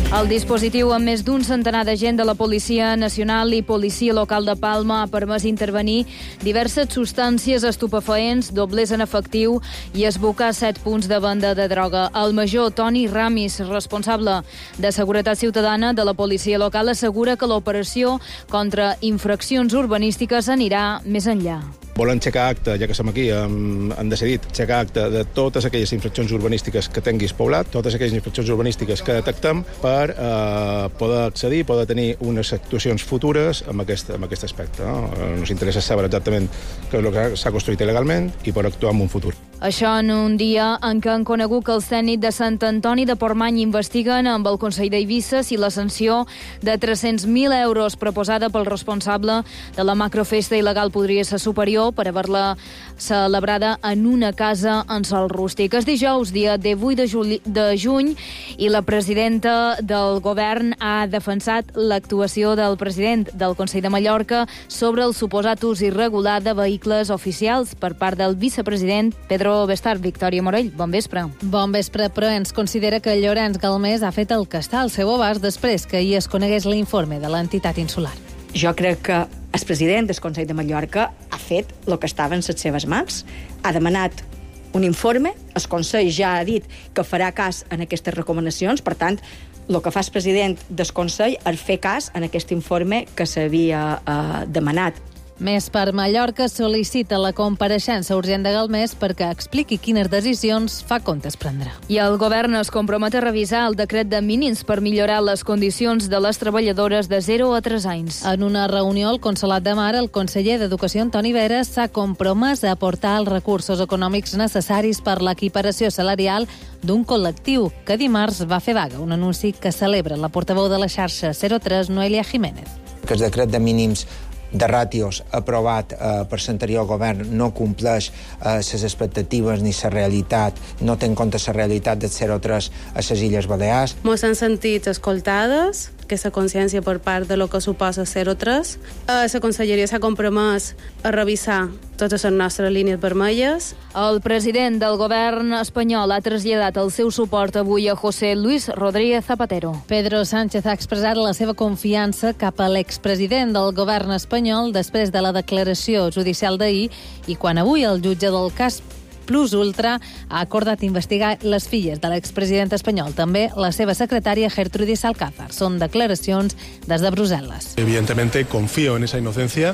El dispositiu amb més d'un centenar d'agents de la Policia Nacional i Policia Local de Palma ha permès intervenir diverses substàncies estupefaents, doblers en efectiu i esbocar 7 punts de venda de droga. El major Toni Ramis, responsable de Seguretat Ciutadana de la Policia Local, assegura que l'operació contra infraccions urbanístiques anirà més enllà. Volen aixecar acte, ja que som aquí, han decidit aixecar acte de totes aquelles infraccions urbanístiques que tinguis poblat, totes aquelles infraccions urbanístiques que detectem per poder accedir, poder tenir unes actuacions futures amb aquest aspecte. Ens interessa saber exactament què és el que s'ha construït il·legalment i per actuar en un futur. Això en un dia en què han conegut que els tècnics de Sant Antoni de Portmany investiguen amb el Consell d'Eivissa si la sanció de 300.000 euros proposada pel responsable de la macrofesta il·legal podria ser superior per haver-la celebrada en una casa en sòl rústic. És dijous, dia 18 de juny, i la presidenta del govern ha defensat l'actuació del president del Consell de Mallorca sobre el suposat ús irregular de vehicles oficials per part del vicepresident Pedro Bestard. Victòria Morell, bon vespre. Bon vespre, però ens considera que Llorenç Galmés ha fet el que està al seu abast després que ahir es conegués l'informe de l'entitat insular. Jo crec que el president del Consell de Mallorca ha fet el que estava en les seves mans. Ha demanat un informe, el Consell ja ha dit que farà cas en aquestes recomanacions, per tant, el que fa el president del Consell és fer cas en aquest informe que s'havia demanat. Més per Mallorca sol·licita la compareixença urgent de Galmés perquè expliqui quines decisions fa comptes prendrà. I el govern es compromet a revisar el decret de mínims per millorar les condicions de les treballadores de 0 a 3 anys. En una reunió al Consolat de Mar, el conseller d'Educació, Antoni Veras, s'ha compromès a aportar els recursos econòmics necessaris per l'equiparació salarial d'un col·lectiu que dimarts va fer vaga, un anunci que celebra la portaveu de la xarxa 03, Noelia Jiménez. Que el decret de mínims de ràtios aprovat per l'anterior govern no compleix les expectatives ni la realitat, no té en compte la realitat del 03 a les Illes Balears. Ens hem sentit escoltades, aquesta consciència per part de lo que suposa 03. La Conselleria s'ha compromès a revisar totes les nostres línies vermelles. El president del govern espanyol ha traslladat el seu suport avui a José Luis Rodríguez Zapatero. Pedro Sánchez ha expressat la seva confiança cap a l'expresident del govern espanyol després de la declaració judicial d'ahir i quan avui el jutge del cas Plus Ultra ha acordat investigar les filles de l'expresident espanyol, també la seva secretària Gertrudis Alcázar. Són declaracions des de Brussel·les. Evidentemente confío en esa inocencia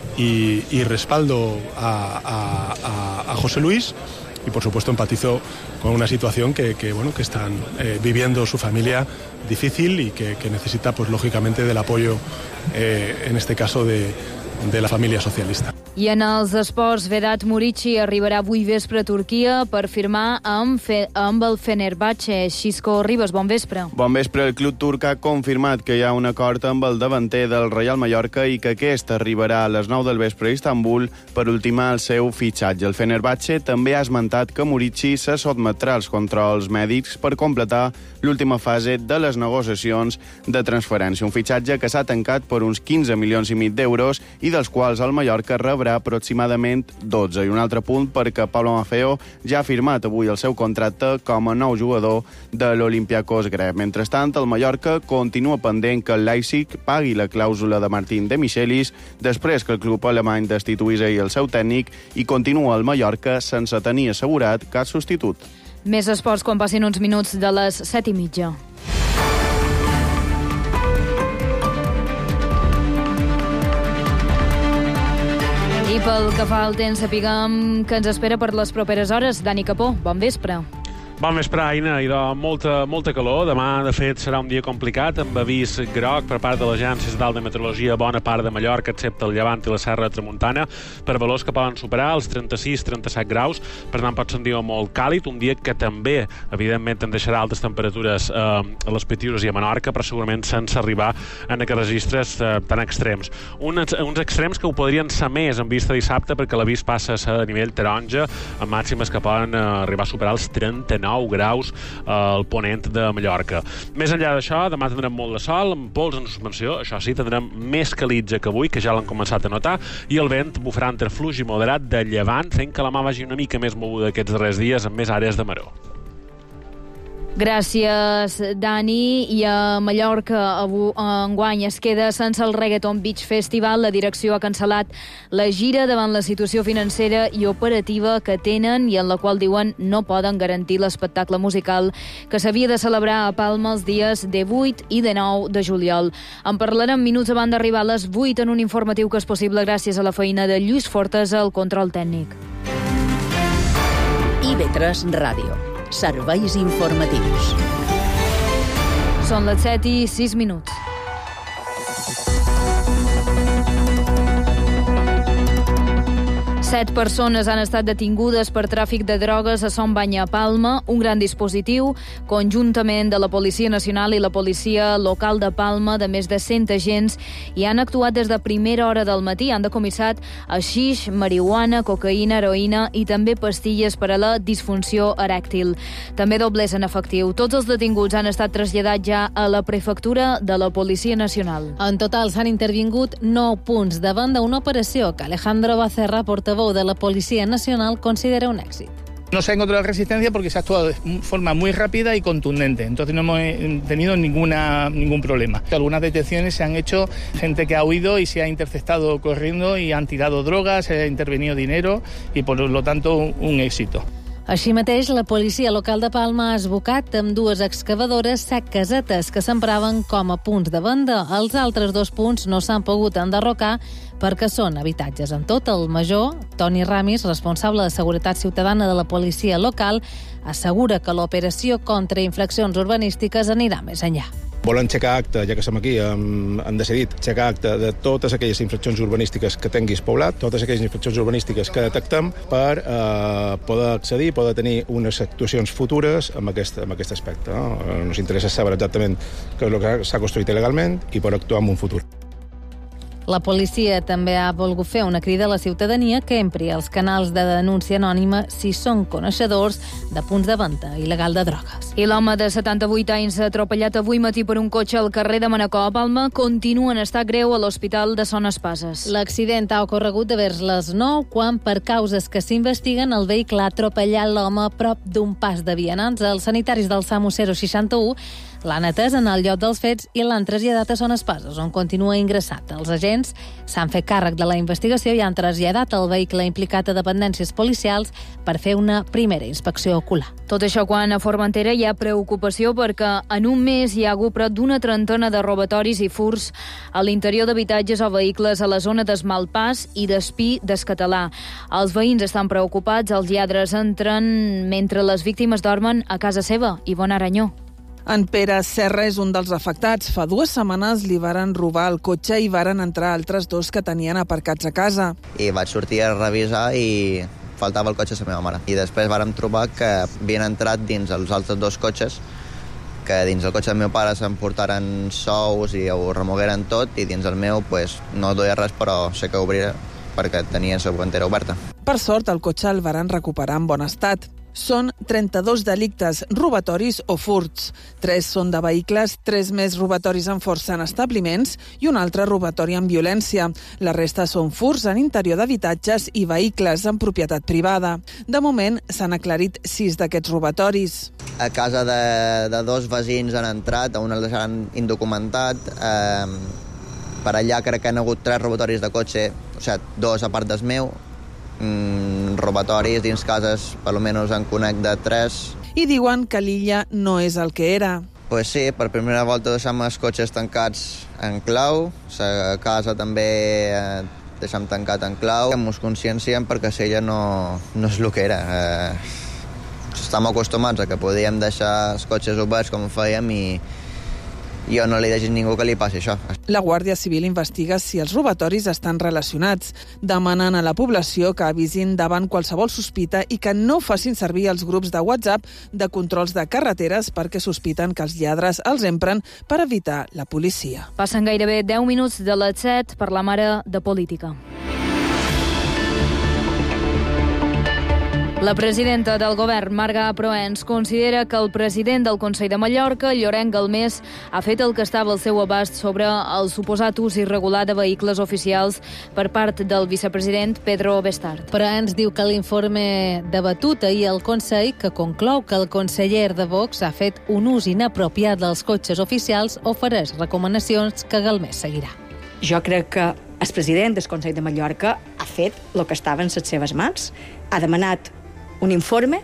y respaldo a José Luis y por supuesto empatizo con una situación que están viviendo su familia difícil y que necesita pues lógicamente del apoyo en este caso de la família socialista. I en els esports, Vedat Murici arribarà avui vespre a Turquia per firmar amb el Fenerbahçe. Xisco Ribas, bon vespre. Bon vespre. El club turc ha confirmat que hi ha un acord amb el davanter del Real Mallorca i que aquest arribarà a les 9 del vespre a Istanbul per ultimar el seu fitxatge. El Fenerbahçe també ha esmentat que Murici se sotmetrà als controls mèdics per completar l'última fase de les negociacions de transferència. Un fitxatge que s'ha tancat per uns 15 milions i mig d'euros i dels quals el Mallorca rebrà aproximadament 12. I un altre punt perquè Pablo Maffeo ja ha firmat avui el seu contracte com a nou jugador de l'Olympiacos grec. Mentrestant, el Mallorca continua pendent que el Leipzig pagui la clàusula de Martín de Michelis després que el club alemany destituís ahir el seu tècnic i continua el Mallorca sense tenir assegurat cap substitut. Més esports quan passin uns minuts de les 7:30. I pel que fa al temps, sapiguem que ens espera per les properes hores. Dani Capó, bon vespre. Bon vespre, Aina. Idò, molta calor. Demà, de fet, serà un dia complicat, amb avís groc per part de l'Agència Estatal de Meteorologia a bona part de Mallorca, excepte el Llevant i la Serra de Tramuntana, per valors que poden superar els 36-37 graus. Per tant, pot ser un dia molt càlid, un dia que també, evidentment, en deixarà altes temperatures a les Petiures i a Menorca, però segurament sense arribar en aquests registres tan extrems. Uns extrems que ho podrien ser més en vista dissabte, perquè l'avís passa a ser a nivell taronja, amb màximes que poden arribar a superar els 39 graus al ponent de Mallorca. Més enllà d'això, demà tindrem molt de sol, amb pols en suspensió, això sí, tindrem més calitja que avui, que ja l'han començat a notar, i el vent bufarà entre fluix i moderat de llevant, fent que la mà vagi una mica més moguda aquests darrers dies amb més àrees de maror. Gràcies, Dani. I a Mallorca enguany es queda sense el Reggaeton Beach Festival. La direcció ha cancel·lat la gira davant la situació financera i operativa que tenen i en la qual diuen no poden garantir l'espectacle musical que s'havia de celebrar a Palma els dies 18 i 19 de juliol. En parlarem minuts abans d'arribar a les 8 en un informatiu que és possible gràcies a la feina de Lluís Fortes al control tècnic. IB3 Ràdio. Serveis informatius. Són les 7:06. 7 persones han estat detingudes per tràfic de drogues a Son Banya, a Palma. Un gran dispositiu, conjuntament de la Policia Nacional i la Policia Local de Palma, de més de 100 agents, i han actuat des de primera hora del matí. Han decomissat haixix, marihuana, cocaïna, heroïna i també pastilles per a la disfunció erèctil. També doblers en efectiu. Tots els detinguts han estat traslladats ja a la prefectura de la Policia Nacional. En total s'han intervingut 9 punts davant d'una operació que Alejandro Bacerra, portaveu de la Policía Nacional, considera un éxito. No se ha encontrado resistencia porque se ha actuado de forma muy rápida y contundente. Entonces no hemos tenido ningún problema. Algunas detenciones se han hecho gente que ha huido y se ha interceptado corriendo y han tirado drogas, se ha intervenido dinero y por lo tanto un éxito. Així mateix, la policia local de Palma ha esbocat amb 2 excavadores 7 casetes que s'empraven com a punts de venda. Els altres 2 punts no s'han pogut enderrocar perquè són habitatges. En tot, el major Toni Ramis, responsable de Seguretat Ciutadana de la policia local, assegura que l'operació contra infraccions urbanístiques anirà més enllà. Volen aixecar acte, ja que som aquí, han decidit aixecar acte de totes aquelles infraccions urbanístiques que tinguis poblat, totes aquelles infraccions urbanístiques que detectem per poder accedir, poder tenir unes actuacions futures amb aquest aspecte. No? Ens interessa saber exactament què és el que s'ha construït il·legalment i per actuar en un futur. La policia també ha volgut fer una crida a la ciutadania que empri els canals de denúncia anònima si són coneixedors de punts de venda il·legal de drogues. I l'home de 78 anys atropellat avui matí per un cotxe al carrer de Manacor, a Palma, continua en estat greu a l'Hospital de Son Espases. L'accident ha ocorregut de vers les 9, quan, per causes que s'investiguen, el vehicle ha atropellat l'home a prop d'un pas de vianants. Els sanitaris del SAMU 061 l'han atès en el lloc dels fets i l'han traslladat a Son Espases, on continua ingressat. Els agents s'han fet càrrec de la investigació i han traslladat el vehicle implicat a dependències policials per fer una primera inspecció ocular. Tot això quan a Formentera hi ha preocupació perquè en un mes hi ha hagut prop d'una trentena de robatoris i furs a l'interior d'habitatges o vehicles a la zona d'Esmalpàs i d'Espí d'Escatalà. Els veïns estan preocupats, els lladres entren mentre les víctimes dormen a casa seva. Ivona Aranyó. En Pere Serra és un dels afectats. Fa 2 setmanes li varen robar el cotxe i varen entrar altres 2 que tenien aparcats a casa. I vaig sortir a revisar i faltava el cotxe de la meva mare. I després vàrem trobar que havien entrat dins els altres 2 cotxes, que dins el cotxe del meu pare s'emportaren sous i ho remogueren tot, i dins el meu no duia res, però sé que obrirà perquè tenia la guantera oberta. Per sort, el cotxe el varen recuperar en bon estat. Són 32 delictes, robatoris o furts. 3 són de vehicles, 3 més robatoris amb força en establiments i un altre robatori amb violència. La resta són furts en interior d'habitatges i vehicles en propietat privada. De moment, s'han aclarit 6 d'aquests robatoris. A casa de 2 veïns han entrat, a un el deixaran indocumentat. Per allà crec que han hagut 3 robatoris de cotxe, o sigui, 2 a part del meu. Robatoris dins cases, per almenys en conec de 3. I diuen que l'illa no és el que era. Pues sí, per primera volta deixem els cotxes tancats en clau, la casa també deixem tancat en clau. Ens conscienciem perquè ella no és el que era. Estem acostumats a que podíem deixar els cotxes oberts com fèiem i jo no li deixis ningú que li passi això. La Guàrdia Civil investiga si els robatoris estan relacionats. Demanen a la població que avisin davant qualsevol sospita i que no facin servir els grups de WhatsApp de controls de carreteres perquè sospiten que els lladres els empren per evitar la policia. Passen gairebé 10 minuts de les 7 per la mare de política. La presidenta del govern, Marga Proens, considera que el president del Consell de Mallorca, Llorenç Galmés, ha fet el que estava al seu abast sobre el suposat ús irregular de vehicles oficials per part del vicepresident Pedro Bestard. Proens diu que l'informe debatut ahir al Consell, que conclou que el conseller de Vox ha fet un ús inapropiat dels cotxes oficials, ofereix recomanacions que Galmés seguirà. Jo crec que el president del Consell de Mallorca ha fet el que estava en les seves mans. Ha demanat un informe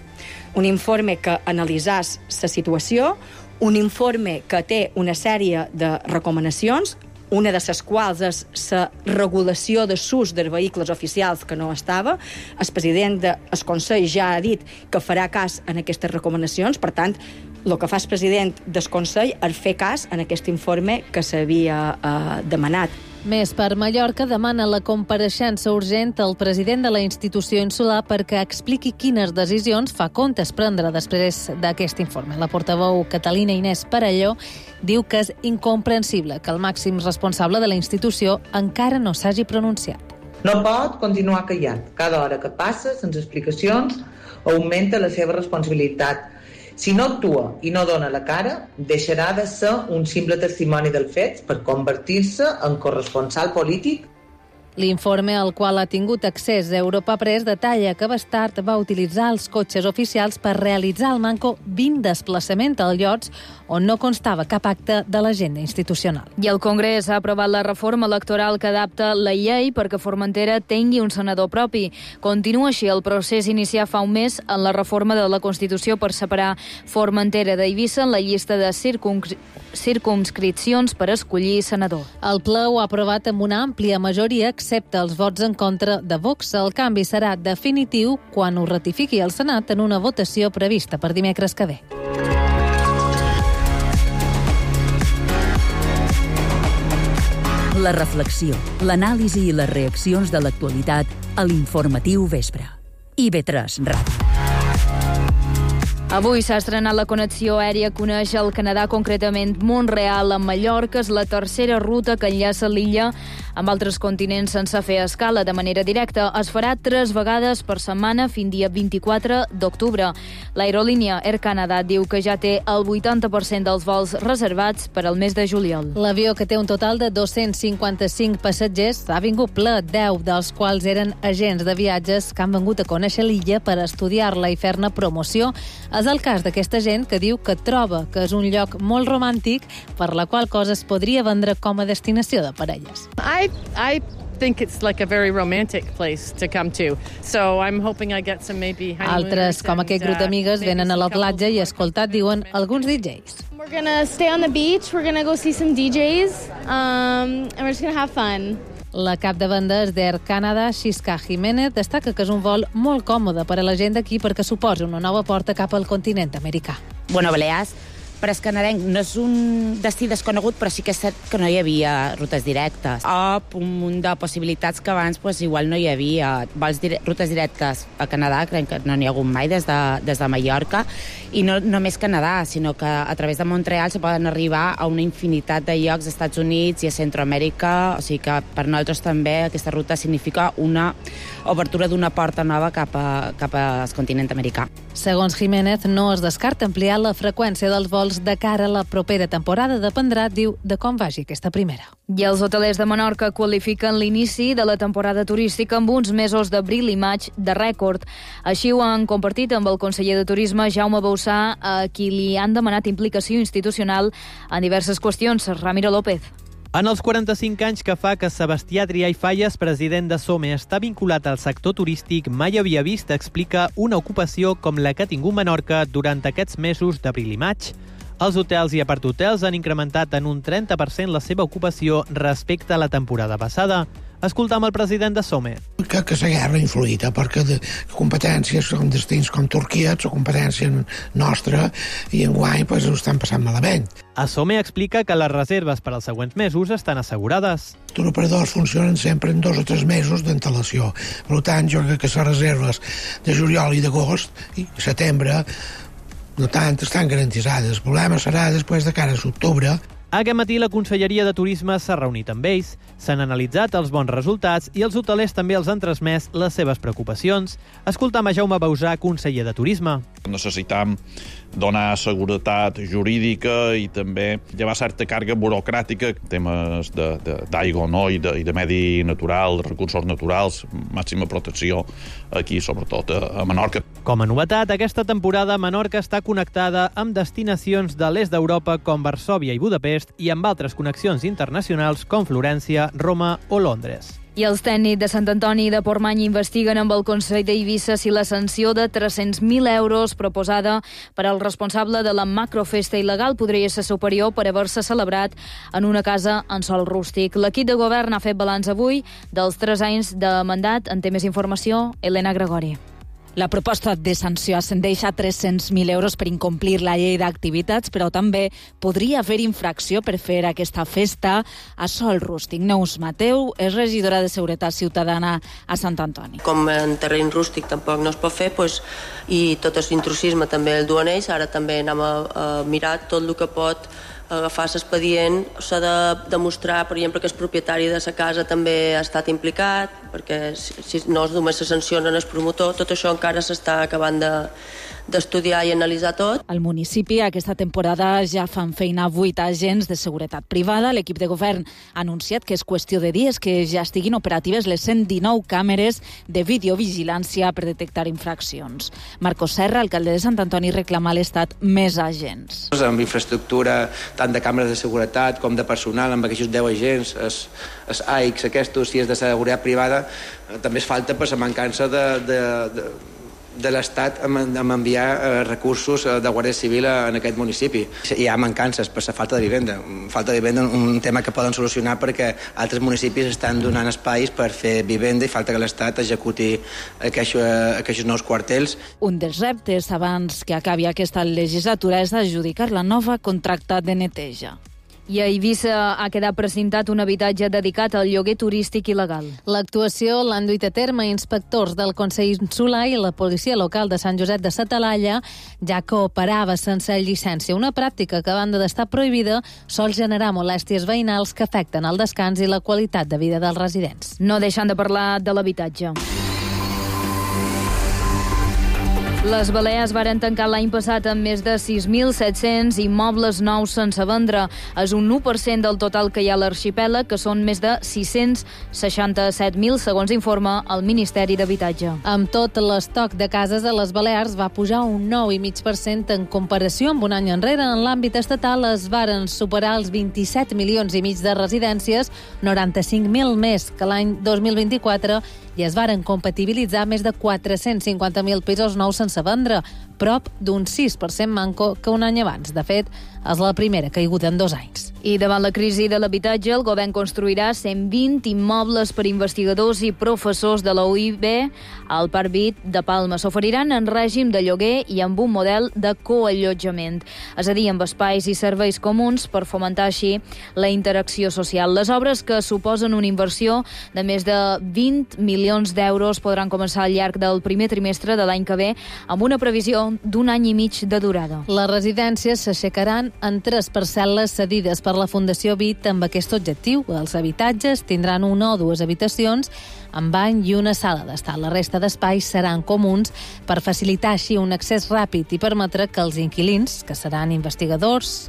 que analitzàs la situació, un informe que té una sèrie de recomanacions, una de les quals és la regulació de l'ús dels vehicles oficials que no estava. El president del Consell ja ha dit que farà cas en aquestes recomanacions, per tant, el que fa el president del Consell és fer cas en aquest informe que s'havia demanat. Més per Mallorca demana la compareixença urgent al president de la institució insular perquè expliqui quines decisions fa comptes prendre després d'aquest informe. La portaveu Catalina Inés Parelló diu que és incomprensible que el màxim responsable de la institució encara no s'hagi pronunciat. No pot continuar callat. Cada hora que passa, sense explicacions, augmenta la seva responsabilitat. Si no actua i no dona la cara, deixarà de ser un simple testimoni dels fets per convertir-se en corresponsal polític. L'informe al qual ha tingut accés Europa Press detalla que Bestard va utilitzar els cotxes oficials per realitzar al manco 20 desplaçaments al llocs on no constava cap acte de l'agenda institucional. I el Congrés ha aprovat la reforma electoral que adapta la llei perquè Formentera tingui un senador propi. Continua així el procés iniciat fa un mes en la reforma de la Constitució per separar Formentera d'Eivissa en la llista de circumscripcions per escollir senador. El ple ho ha aprovat amb una àmplia majoria, excepte els vots en contra de Vox. El canvi serà definitiu quan ho ratifiqui el Senat en una votació prevista per dimecres que ve. La reflexió, l'anàlisi i les reaccions de l'actualitat a l'Informatiu Vespre. IB3 Ràdio. Avui s'ha estrenat la connexió aèria que uneix el Canadà, concretament Mont-real amb Mallorca. És la tercera ruta que enllaça l'illa amb altres continents sense fer escala de manera directa. Es farà 3 vegades per setmana fins dia 24 d'octubre. L'aerolínia Air Canada diu que ja té el 80% dels vols reservats per al mes de juliol. L'avió, que té un total de 255 passatgers, ha vingut ple, 10 dels quals eren agents de viatges que han vingut a conèixer l'illa per estudiar-la i fer-ne promoció. És el cas d'aquesta gent que diu que troba que és un lloc molt romàntic, per la qual cosa es podria vendre com a destinació de parelles. I think it's like a very romantic place to come to. So I'm hoping I get some maybe honeymooners. Altres, com aquest grup d'amigues, venen a la platja i escoltat, diuen, alguns DJs. We're gonna stay on the beach, we're gonna go see some DJs, and we're just gonna have fun. La cap de vendes d'Air Canada, Xisca Jiménez, destaca que és un vol molt còmode per a la gent d'aquí perquè suposa una nova porta cap al continent americà. Bueno, Balears, per és canadenc, no és un destí desconegut, però sí que és cert que no hi havia rutes directes. Un munt de possibilitats que abans igual no hi havia. Rutes directes a Canadà, crec que no n'hi ha hagut mai des de Mallorca, i no només Canadà, sinó que a través de Mont-real se poden arribar a una infinitat de llocs als Estats Units i a Centroamèrica, o sigui que per nosaltres també aquesta ruta significa una obertura d'una porta nova cap al continent americà. Segons Jiménez, no es descarta ampliar la freqüència dels vols de cara a la propera temporada. Dependrà, diu, de com vagi aquesta primera. I els hotelers de Menorca qualifiquen l'inici de la temporada turística amb uns mesos d'abril i maig de rècord. Així ho han compartit amb el conseller de Turisme, Jaume Bausà, a qui li han demanat implicació institucional en diverses qüestions. Ramiro López. En els 45 anys que fa que Sebastià Adrià i Falles, president de SOME, està vinculat al sector turístic, mai havia vist, explica, una ocupació com la que ha tingut Menorca durant aquests mesos d'abril i maig. Els hotels i aparthotels han incrementat en un 30% la seva ocupació respecte a la temporada passada. Escoltam el president de SOME. Que la guerra ha influït, perquè de competències com destins com Turquia, és competència nostra, i enguany ho estan passant malament. A SOME explica que les reserves per als següents mesos estan assegurades. Els operadors funcionen sempre en 2 o 3 mesos d'antelació. Per tant, jo crec que les reserves de juliol i d'agost i setembre no tant estan garantitzades. El problema serà després de cara a l'octubre. Aquest matí la Conselleria de Turisme s'ha reunit amb ells, s'han analitzat els bons resultats i els hotelers també els han transmès les seves preocupacions. Escoltam a Jaume Bausà, conseller de Turisme. Necessitam donar seguretat jurídica i també llevar certa càrrega burocràtica, temes d'aigua i de medi natural, de recursos naturals, màxima protecció aquí, sobretot a Menorca. Com a novetat, aquesta temporada Menorca està connectada amb destinacions de l'est d'Europa com Varsòvia i Budapest i amb altres connexions internacionals com Florència, Roma o Londres. I els tècnics de Sant Antoni de Portmany investiguen amb el Consell d'Eivissa si la sanció de 300.000 euros proposada per al responsable de la macrofesta il·legal podria ser superior per haver-se celebrat en una casa en sòl rústic. L'equip de govern ha fet balanç avui dels 3 anys de mandat. En té més informació, Elena Gregori. La proposta de sanció ascendeix a 300.000 euros per incomplir la llei d'activitats, però també podria haver infracció per fer aquesta festa a sòl rústic. Neus Mateu és regidora de Seguretat Ciutadana a Sant Antoni. Com en terreny rústic tampoc no es pot fer, i tot el intrusisme també el duen ells, ara també anem a mirar tot el que pot agafar l'expedient. S'ha de demostrar, per exemple, que el propietari de la casa també ha estat implicat, perquè si no només se sancionen el promotor, tot això encara s'està acabant d'estudiar i analitzar tot. Al municipi aquesta temporada ja fan feina 8 agents de seguretat privada. L'equip de govern ha anunciat que és qüestió de dies que ja estiguin operatives les 119 càmeres de videovigilància per detectar infraccions. Marcos Serra, alcalde de Sant Antoni, reclama a l'Estat més agents. Amb infraestructura tant de càmeres de seguretat com de personal, amb aquests 10 agents, els AICs aquests, si és de seguretat privada, també es falta per la mancança de l'Estat en enviar recursos de Guàrdia Civil en aquest municipi. Hi ha mancances per la falta de vivenda. Falta de vivenda, un tema que poden solucionar perquè altres municipis estan donant espais per fer vivenda i falta que l'Estat executi aquests nous quartels. Un dels reptes abans que acabi aquesta legislatura és adjudicar la nova contracta de neteja. I a Eivissa ha quedat precintat un habitatge dedicat al lloguer turístic il·legal. L'actuació l'han duit a terme inspectors del Consell Insular i la policia local de Sant Josep de sa Talaia, ja que operava sense llicència. Una pràctica que, a banda d'estar prohibida, sol generar molèsties veïnals que afecten el descans i la qualitat de vida dels residents. No deixant de parlar de l'habitatge. Les Balears varen tancar l'any passat amb més de 6.700 immobles nous sense vendre. És un 1% del total que hi ha a l'arxipèlag, que són més de 667.000, segons informa el Ministeri d'Habitatge. Amb tot, l'estoc de cases a les Balears va pujar un 9,5% en comparació amb un any enrere. En l'àmbit estatal es varen superar els 27,5 milions de residències, 95.000 més que l'any 2024, i es varen compatibilitzar més de 450.000 pisos nous sense vendre, prop d'un 6% manco que un any abans. De fet, és la primera caiguda en 2 anys. I davant la crisi de l'habitatge, el govern construirà 120 immobles per investigadors i professors de la UIB al Parc Vic de Palma. S'oferiran en règim de lloguer i amb un model de coallotjament, és a dir, amb espais i serveis comuns per fomentar així la interacció social. Les obres, que suposen una inversió de més de 20 milions d'euros, podran començar al llarg del primer trimestre de l'any que ve, amb una previsió d'1 any i mig de durada. Les residències s'aixecaran en 3 parcel·les cedides per la Fundació Vic amb aquest objectiu. Els habitatges tindran 1 o 2 habitacions amb bany i una sala d'estar. La resta d'espais seran comuns per facilitar així un accés ràpid i permetre que els inquilins, que seran investigadors,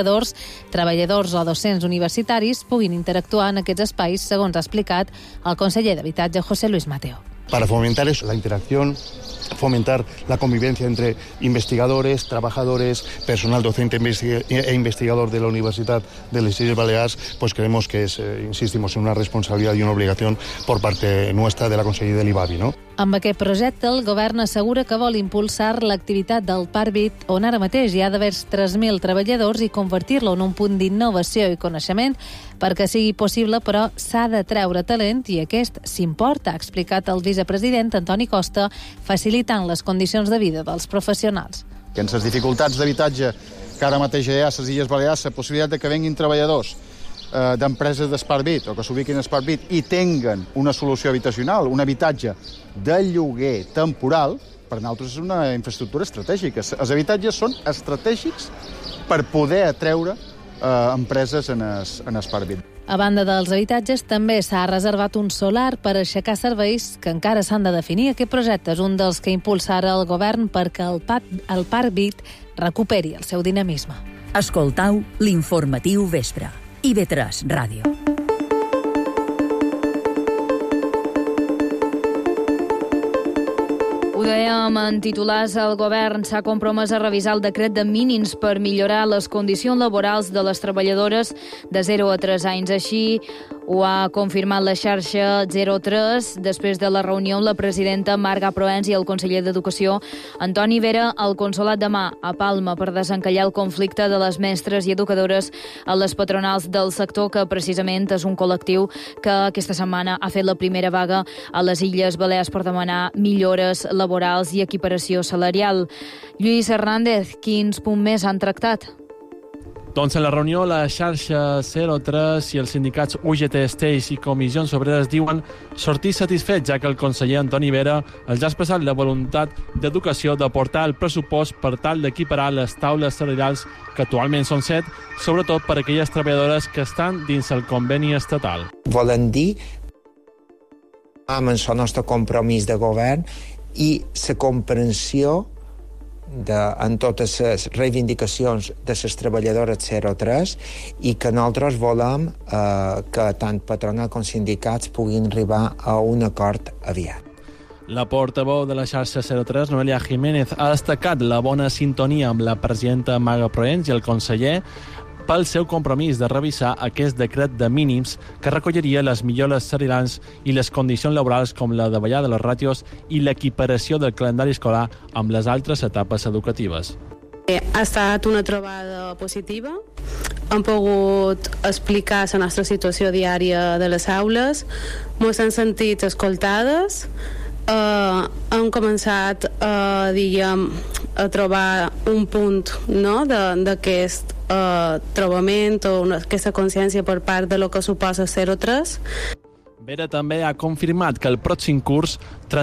treballadors o docents universitaris, puguin interactuar en aquests espais, segons ha explicat el conseller d'Habitatge, José Luis Mateo. Para fomentar eso, la interacción, fomentar la convivencia entre investigadores, trabajadores, personal docente e investigador de la Universidad de les Illes Balears, pues creemos que es, insistimos, en una responsabilidad y una obligación por parte nuestra de la Conselleria de l'IBABI, ¿no? Amb aquest projecte, el govern assegura que vol impulsar l'activitat del Parc Vic, on ara mateix hi ha d'haver 3.000 treballadors, i convertir-lo en un punt d'innovació i coneixement perquè sigui possible, però s'ha de treure talent i aquest s'importa, ha explicat el vicepresident Antoni Costa, facilitant les condicions de vida dels professionals. Que en les dificultats d'habitatge que ara mateix hi ha a les Illes Balears, la possibilitat de que venguin treballadors d'empreses d'Spark Vic o que s'ubiquin a Spark Vic i tinguen una solució habitacional, un habitatge de lloguer temporal, per nosaltres és una infraestructura estratègica. Els habitatges són estratègics per poder atreure empreses en Esparvit. A banda dels habitatges, també s'ha reservat un solar per aixecar serveis que encara s'han de definir. Aquest projecte és un dels que impulsa ara el govern perquè el Parc Vic recuperi el seu dinamisme. Escoltau l'informatiu vespre. IB3 Ràdio. Ho dèiem en titulars, el govern s'ha compromès a revisar el decret de mínims per millorar les condicions laborals de les treballadores de 0 a 3 anys. Així ho ha confirmat la xarxa 03 després de la reunió amb la presidenta Marga Proens i el conseller d'Educació Antoni Vera al Consolat de Mar a Palma per desencallar el conflicte de les mestres i educadores a les patronals del sector, que precisament és un col·lectiu que aquesta setmana ha fet la primera vaga a les Illes Balears per demanar millores laborals i equiparació salarial. Lluís Hernández, quins punts més han tractat? Doncs en la reunió la xarxa 03 i els sindicats UGT, Esteix i Comissions Obreres diuen sortir satisfets, ja que el conseller Antoni Vera els ha expressat la voluntat d'Educació de portar el pressupost per tal d'equiparar les taules salarials, que actualment són 7, sobretot per a aquelles treballadores que estan dins el conveni estatal. Volen dir amb el nostre compromís de govern i la comprensió en totes les reivindicacions de les treballadores 03 i que nosaltres volem que tant patronal com sindicats puguin arribar a un acord aviat. La portaveu de la xarxa 03, Noelia Jiménez, ha destacat la bona sintonia amb la presidenta Marga Proens i el conseller pel seu compromís de revisar aquest decret de mínims que recolliria les millores salarials i les condicions laborals com la davallada de les ràtios i l'equiparació del calendari escolar amb les altres etapes educatives. Ha estat una trobada positiva. Hem pogut explicar la nostra situació diària de les aules, ens hem sentit escoltades, hem començat a trobar un punt, no?, d'aquest trobament o aquesta consciència per part de lo que suposa 03. Vera també ha confirmat que el pròxim curs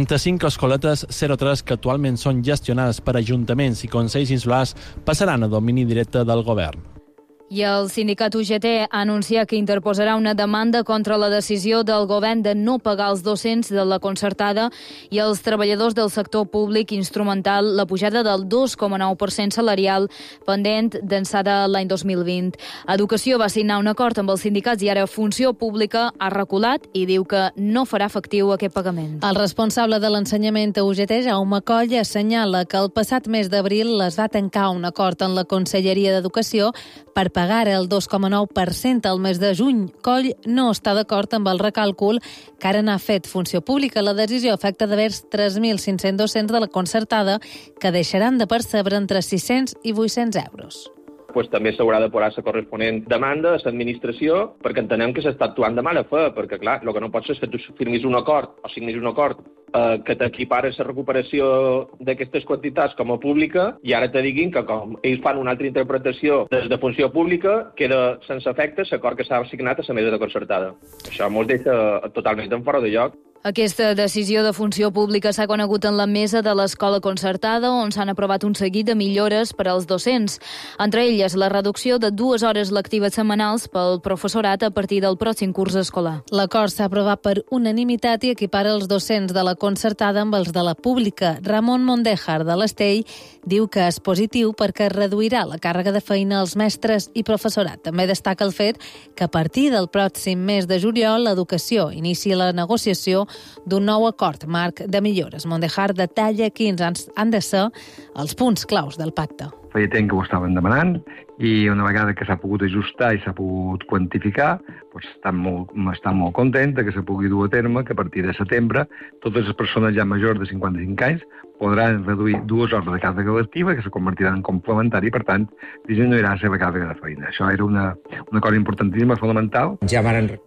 35 escoletes 03 que actualment són gestionades per ajuntaments i consells insulars passaran a domini directe del govern. I el sindicat UGT ha anunciat que interposarà una demanda contra la decisió del govern de no pagar els docents de la concertada i els treballadors del sector públic instrumental la pujada del 2,9% salarial pendent d'ençada l'any 2020. Educació va signar un acord amb els sindicats i ara Funció Pública ha reculat i diu que no farà efectiu aquest pagament. El responsable de l'ensenyament a UGT, Jaume Coll, assenyala que el passat mes d'abril es va tancar un acord en la Conselleria d'Educació per pagar el 2,9% al mes de juny. Coll no està d'acord amb el recàlcul que ara n'ha fet Funció Pública. La decisió afecta de vers 3.500 docents de la concertada que deixaran de percebre entre 600 i 800 euros. També s'haurà de posar la corresponent demanda a l'administració perquè entenem que s'està actuant de mala fe, perquè clar, el que no pot ser és que tu firmis un acord o signis un acord que t'equipara la recuperació d'aquestes quantitats com a pública i ara te diguin que com ells fan una altra interpretació des de Funció Pública queda sense efecte l'acord que s'ha signat a la mesa de concertada. Això ens deixa totalment en fora de lloc. Aquesta decisió de Funció Pública s'ha conegut en la mesa de l'escola concertada, on s'han aprovat un seguit de millores per als docents. Entre elles, la reducció de 2 hores lectives setmanals pel professorat a partir del pròxim curs escolar. L'acord s'ha aprovat per unanimitat i equipara els docents de la concertada amb els de la pública. Ramon Mondejar, de l'Estell, diu que és positiu perquè reduirà la càrrega de feina als mestres i professorat. També destaca el fet que a partir del pròxim mes de juliol l'Educació inicia la negociació d'un nou acord marc de millores. Mondejar detalla quins han de ser els punts claus del pacte. Feia temps que ho estaven demanant i una vegada que s'ha pogut ajustar i s'ha pogut quantificar, doncs estan molt contents que se pugui dur a terme que a partir de setembre totes les persones ja majors de 55 anys podran reduir 2 hores de càrrega lectiva que se convertiran en complementari i, per tant, disminuirà la seva càrrega de feina. Això era un acord importantíssim, fonamental. Ja varen...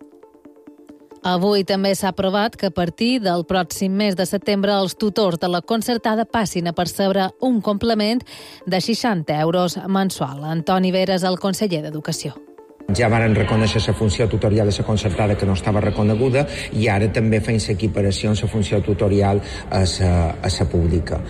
Avui també s'ha aprovat que a partir del pròxim mes de setembre els tutors de la concertada passin a percebre un complement de 60 euros mensual. Antoni Vera és el conseller d'Educació. Ja varen reconèixer la funció tutorial de la concertada que no estava reconeguda i ara també feien l'equiparació en la funció tutorial a la pública.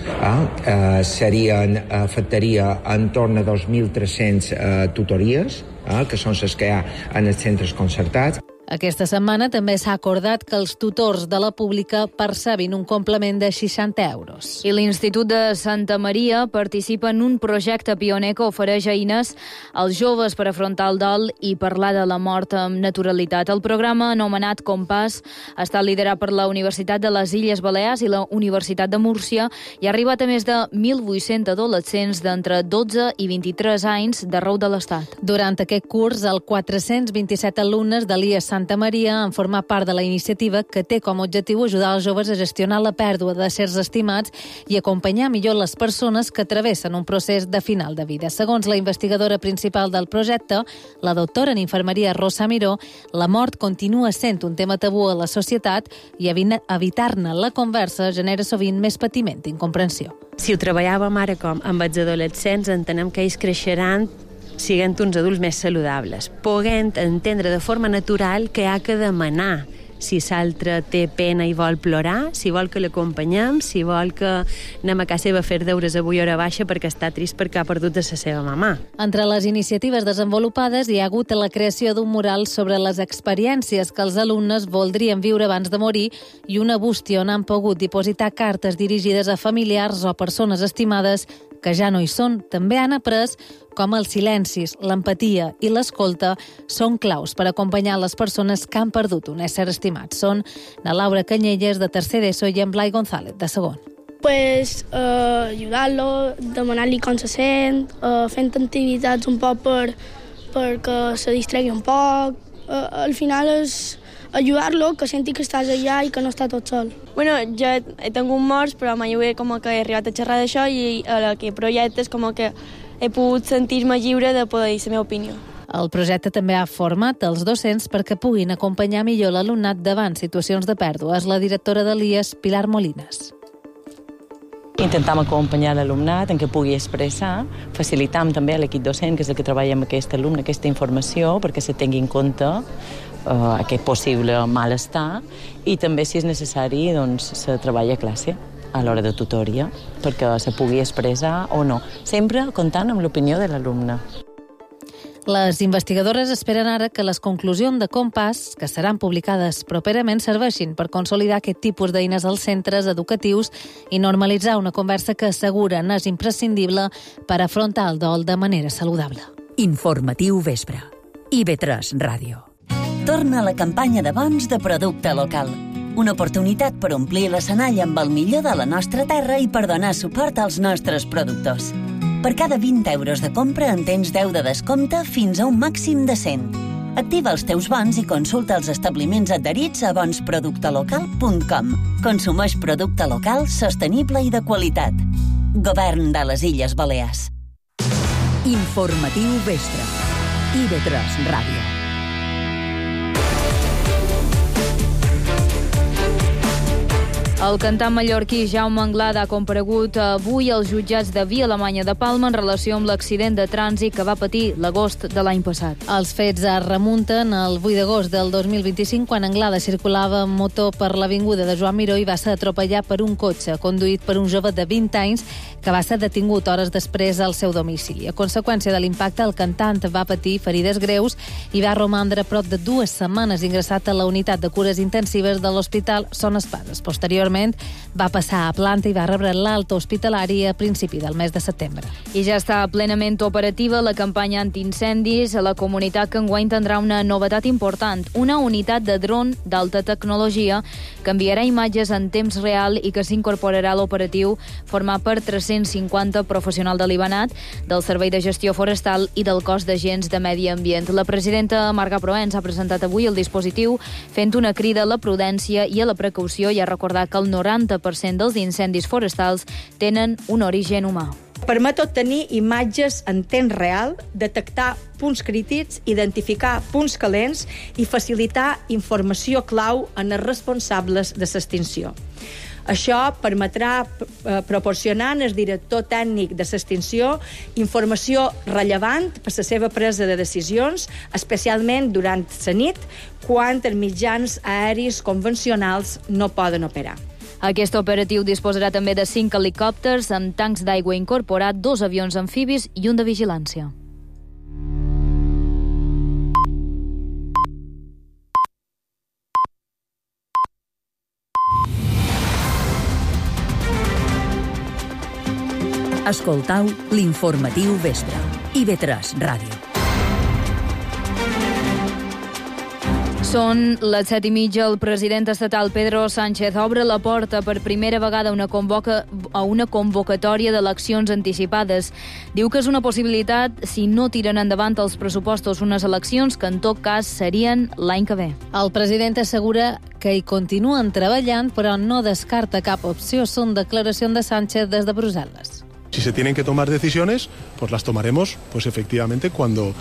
Afectaria entorn a 2.300 tutories, que són les que hi ha en els centres concertats. Aquesta setmana també s'ha acordat que els tutors de la pública percebin un complement de 60 euros. I l'Institut de Santa Maria participa en un projecte pioner que ofereix eines als joves per afrontar el dol i parlar de la mort amb naturalitat. El programa, anomenat Compàs, està liderat per la Universitat de les Illes Balears i la Universitat de Múrcia i ha arribat a més de 1.800 adolescents d'entre 12 i 23 anys d'arreu de l'Estat. Durant aquest curs, els 427 alumnes de l'IES Santa Maria han format part de la iniciativa que té com a objectiu ajudar els joves a gestionar la pèrdua de sers estimats i acompanyar millor les persones que travessen un procés de final de vida. Segons la investigadora principal del projecte, la doctora en infermeria Rosa Miró, la mort continua sent un tema tabú a la societat i evitar-ne la conversa genera sovint més patiment i incomprensió. Si ho treballàvem ara com amb els adolescents, entenem que ells creixeran siguent uns adults més saludables, poguent entendre de forma natural que ha que demanar si l'altre té pena i vol plorar, si vol que l'acompanyem, si vol que anem a casa seva a fer deures avui hora baixa perquè està trist perquè ha perdut de la seva mamà. Entre les iniciatives desenvolupades hi ha hagut la creació d'un mural sobre les experiències que els alumnes voldrien viure abans de morir i una bústia on han pogut dipositar cartes dirigides a familiars o persones estimades que ja no hi són. També han après com els silencis, l'empatia i l'escolta són claus per acompanyar les persones que han perdut un ésser estimat. Són na Laura Canyelles, de tercer d'ESO, i en Blai González, de segon. Ajudar-lo, demanar-li com se sent, fent activitats un poc perquè se distregui un poc. Al final és ajudar-lo, que senti que estàs allà i que no està tot sol. Bueno, jo he tingut morts, però mai he arribat a xerrar d'això i a aquest projecte és com que he pogut sentir-me lliure de poder dir la meva opinió. El projecte també ha format els docents perquè puguin acompanyar millor l'alumnat davant situacions de pèrdua. És la directora de l'IES, Pilar Molines. Intentem acompanyar l'alumnat en què pugui expressar, facilitam també a l'equip docent, que és el que treballa amb aquest alumne, aquesta informació, perquè se tingui en compte aquest possible malestar i també, si és necessari, doncs, se treballa a classe a l'hora de tutoria perquè se pugui expressar o no, sempre comptant amb l'opinió de l'alumne. Les investigadores esperen ara que les conclusions de Compàs, que seran publicades properament, serveixin per consolidar aquest tipus d'eines als centres educatius i normalitzar una conversa que asseguren és imprescindible per afrontar el dol de manera saludable. Informatiu Vespre. IB3 Ràdio. Torna la campanya de bons de producte local. Una oportunitat per omplir l'escenari amb el millor de la nostra terra i per donar suport als nostres productors. Per cada 20 euros de compra en tens 10 de descompte fins a un màxim de 100. Activa els teus bons i consulta els establiments adherits a bonsproductelocal.com. Consumeix producte local, sostenible i de qualitat. Govern de les Illes Balears. Informatiu Vespre. IB3 Ràdio. El cantant mallorquí Jaume Anglada ha comparegut avui als jutjats de Via Alemanya de Palma en relació amb l'accident de trànsit que va patir l'agost de l'any passat. Els fets es remunten al 8 d'agost del 2025, quan Anglada circulava amb moto per l'avinguda de Joan Miró i va ser atropellat per un cotxe conduït per un jove de 20 anys que va ser detingut hores després al seu domicili. A conseqüència de l'impacte, el cantant va patir ferides greus i va romandre prop de 2 setmanes ingressat a la unitat de cures intensives de l'Hospital Son Espades. Posteriorment va passar a planta i va rebre l'alta hospitalari a principi del mes de setembre. I ja està plenament operativa la campanya antiincendis a la comunitat, que enguany tindrà una novetat important, una unitat de dron d'alta tecnologia que enviarà imatges en temps real i que s'incorporarà a l'operatiu, format per 350 professionals de l'IBANAT, del Servei de Gestió Forestal i del Cos d'Agents de Medi Ambient. La presidenta Marga Proens ha presentat avui el dispositiu fent una crida a la prudència i a la precaució i ha recordat que el 90% dels incendis forestals tenen un origen humà. Permet obtenir imatges en temps real, detectar punts crítics, identificar punts calents i facilitar informació clau en els responsables de l'extinció. Això permetrà proporcionant el director tècnic de l'extinció informació rellevant per la seva presa de decisions, especialment durant la nit, quan els mitjans aèris convencionals no poden operar. Aquest operatiu disposarà també de 5 helicòpters amb tancs d'aigua incorporat, 2 avions amfibis i un de vigilància. Escoltau l'informatiu vespre. IB3 Ràdio. Són les 7:30. El president estatal Pedro Sánchez obre la porta per primera vegada a una convocatòria d'eleccions anticipades. Diu que és una possibilitat si no tiren endavant els pressupostos, unes eleccions que en tot cas serien l'any que ve. El president assegura que hi continuen treballant, però no descarta cap opció. Són declaracions de Sánchez des de Brussel·les. Si se tienen que tomar decisiones, pues las tomaremos, pues efectivamente cuando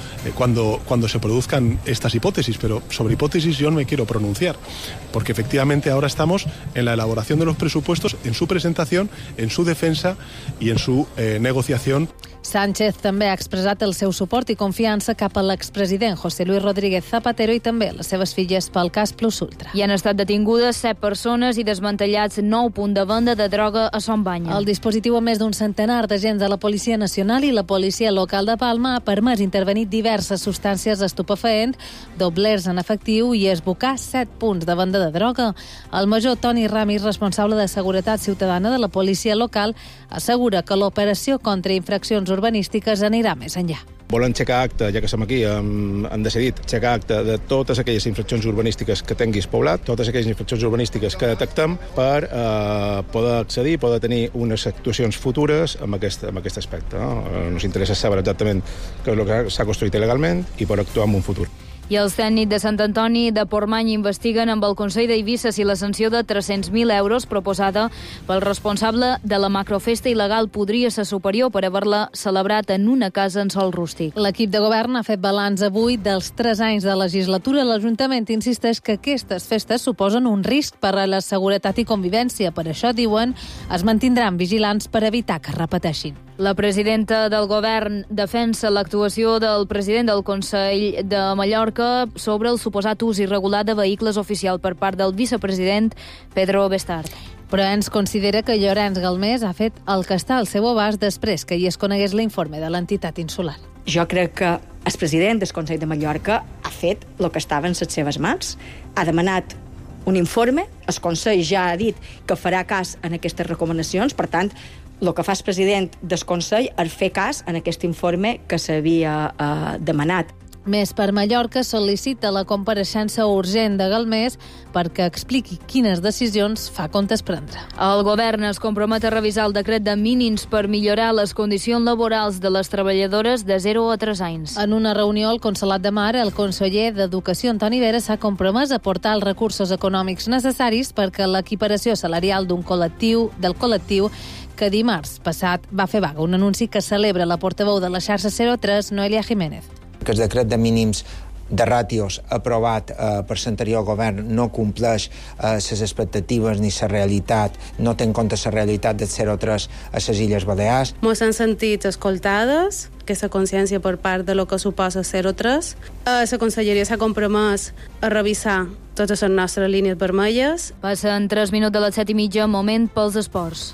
se produzcan estas hipótesis, pero sobre hipótesis yo no me quiero pronunciar, porque efectivamente ahora estamos en la elaboración de los presupuestos, en su presentación, en su defensa y en su negociación. Sánchez també ha expressat el seu suport i confiança cap a l'expresident José Luis Rodríguez Zapatero i també les seves filles pel cas Plus Ultra. Hi han estat detingudes 7 persones i desmantellats 9 punts de venda de droga a Son Banya. El dispositiu amb més d'un centenar d'agents de la Policia Nacional i la Policia Local de Palma ha permès intervenir diverses substàncies estupefaents, doblers en efectiu i esbocar 7 punts de venda de droga. El major Toni Ramis, responsable de Seguretat Ciutadana de la Policia Local, assegura que l'operació contra infraccions urbanístiques anirà més enllà. Volen aixecar acte, ja que som aquí, han decidit aixecar acte de totes aquelles infraccions urbanístiques que tinguis poblat, totes aquelles infraccions urbanístiques que detectem per poder accedir, poder tenir unes actuacions futures amb aquest aspecte. No? Ens interessa saber exactament què és el que s'ha construït il·legalment i per actuar en un futur. I els tècnics de Sant Antoni de Portmany investiguen amb el Consell d'Eivissa si la sanció de 300.000 euros proposada pel responsable de la macrofesta il·legal podria ser superior per haver-la celebrat en una casa en sòl rústic. L'equip de govern ha fet balanç avui dels 3 anys de legislatura. L'Ajuntament insisteix que aquestes festes suposen un risc per a la seguretat i convivència. Per això, diuen, es mantindran vigilants per evitar que es repeteixin. La presidenta del govern defensa l'actuació del president del Consell de Mallorca sobre el suposat ús irregular de vehicles oficials per part del vicepresident Pedro Bestard. Però ens considera que Llorenç Galmés ha fet el que està al seu abast després que hi es conegués l'informe de l'entitat insular. Jo crec que el president del Consell de Mallorca ha fet el que estava en les seves mans. Ha demanat un informe, el Consell ja ha dit que farà cas en aquestes recomanacions, per tant, el que fa el president del Consell és fer cas en aquest informe que s'havia demanat. Més per Mallorca sol·licita la compareixença urgent de Galmés perquè expliqui quines decisions fa comptes prendre. El govern es compromet a revisar el decret de mínims per millorar les condicions laborals de les treballadores de 0 a 3 anys. En una reunió al Consolat de Mar, el conseller d'Educació, Antoni Vera, s'ha compromès a aportar els recursos econòmics necessaris perquè l'equiparació salarial del col·lectiu que dimarts passat va fer vaga. Un anunci que celebra la portaveu de la xarxa 03, Noelia Jiménez. Que el decret de mínims de ràtios aprovat per l'anterior govern no compleix les expectatives ni la realitat, no té en compte la realitat del 03 a les Illes Balears. Ens hem sentit escoltades, aquesta consciència per part de lo que suposa 03. La Conselleria s'ha compromès a revisar totes les nostres línies vermelles. Passen 3 minuts de les 7:30, moment pels esports.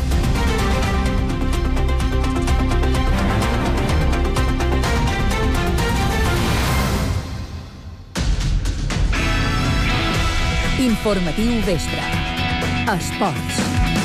Informatiu vespre. Esports.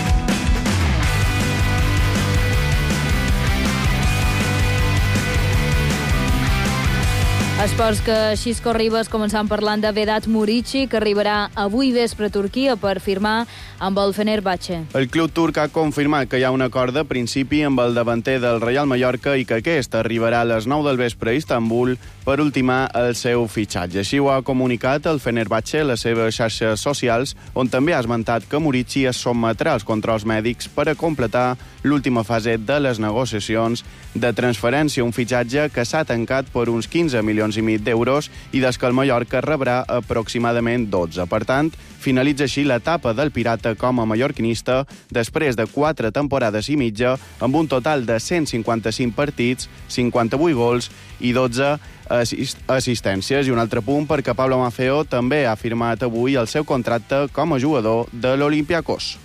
Esports que Xisco Ribas, començant parlant de Vedat Murici, que arribarà avui vespre a Turquia per firmar amb el Fenerbahçe. El club turc ha confirmat que hi ha un acord de principi amb el davanter del Real Mallorca i que aquest arribarà a les 9 del vespre a Istanbul per ultimar el seu fitxatge. Així ho ha comunicat el Fenerbahçe a les seves xarxes socials, on també ha esmentat que Murici es sotmetrà als controls mèdics per a completar l'última fase de les negociacions de transferència, un fitxatge que s'ha tancat per uns 15,5 milions mig d'euros i des que el Mallorca rebrà aproximadament 12. Per tant, finalitza així l'etapa del Pirata com a mallorquinista després de 4 temporades i mitja amb un total de 155 partits, 58 gols i 12 assistències. I un altre punt perquè Pablo Maffeo també ha firmat avui el seu contracte com a jugador de l'Olympiacos.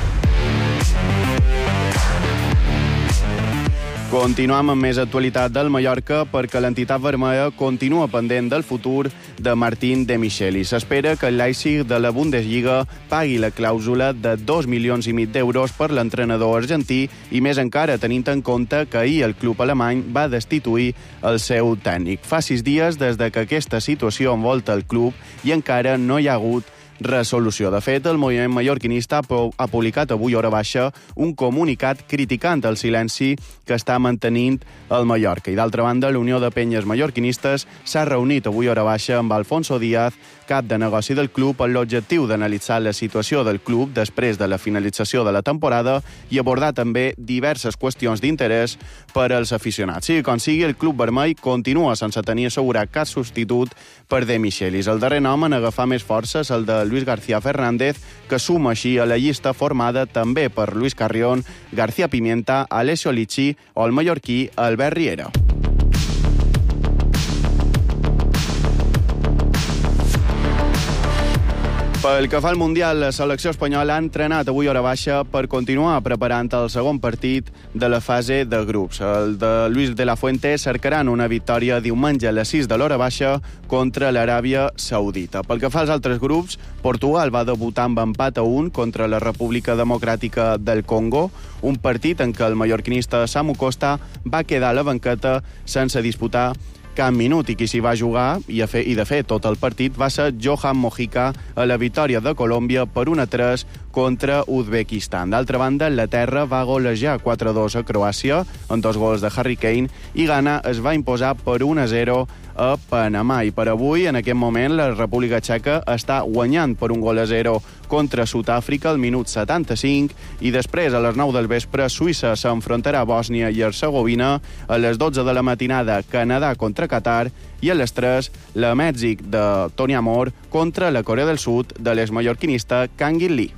Continuem amb més actualitat del Mallorca perquè l'entitat vermella continua pendent del futur de Martín de Micheli. S'espera que el Leipzig de la Bundesliga pagui la clàusula de 2,5 milions d'euros per l'entrenador argentí i més encara tenint en compte que ahir el club alemany va destituir el seu tècnic. Fa 6 dies des que aquesta situació envolta el club i encara no hi ha hagut resolució. De fet, el moviment mallorquinista ha publicat avui hora baixa un comunicat criticant el silenci que està mantenint el Mallorca. I d'altra banda, la Unió de Penyes Mallorquinistes s'ha reunit avui hora baixa amb Alfonso Díaz, cap de negoci del club, amb l'objectiu d'analitzar la situació del club després de la finalització de la temporada i abordar també diverses qüestions d'interès per als aficionats. Sigui com sigui, el club vermell continua sense tenir assegurat cap substitut per De Michelis. El darrer nom en agafar més forces el de Luis García Fernández, que suma així a la llista formada també per Luis Carrión, García Pimienta, Alessio Lichi o el mallorquí Albert Riera. Pel que fa al Mundial, la selecció espanyola ha entrenat avui hora baixa per continuar preparant el segon partit de la fase de grups. El de Luis de la Fuente cercaran una victòria diumenge a les 6 de l'hora baixa contra l'Aràbia Saudita. Pel que fa als altres grups, Portugal va debutar amb empat a 1 contra la República Democràtica del Congo, un partit en què el mallorquinista Samu Costa va quedar a la banqueta sense disputar cap minut i qui s'hi va jugar i de fet tot el partit va ser Johan Mojica a la victòria de Colòmbia per 1-3 contra Uzbekistan. D'altra banda, Anglaterra va golejar 4-2 a Croàcia amb 2 gols de Harry Kane i Ghana es va imposar per 1-0 a Panamà. I per avui, en aquest moment, la República Txeca està guanyant per 1-0 contra Sud-àfrica al minut 75 i després, a les 9 del vespre, Suïssa s'enfrontarà a Bòsnia i Hercegovina, a les 12 de la matinada Canadà contra Qatar i a les 3 la Mèxic de Toni Amor contra la Corea del Sud de l'exmallorquinista Kang In Lee.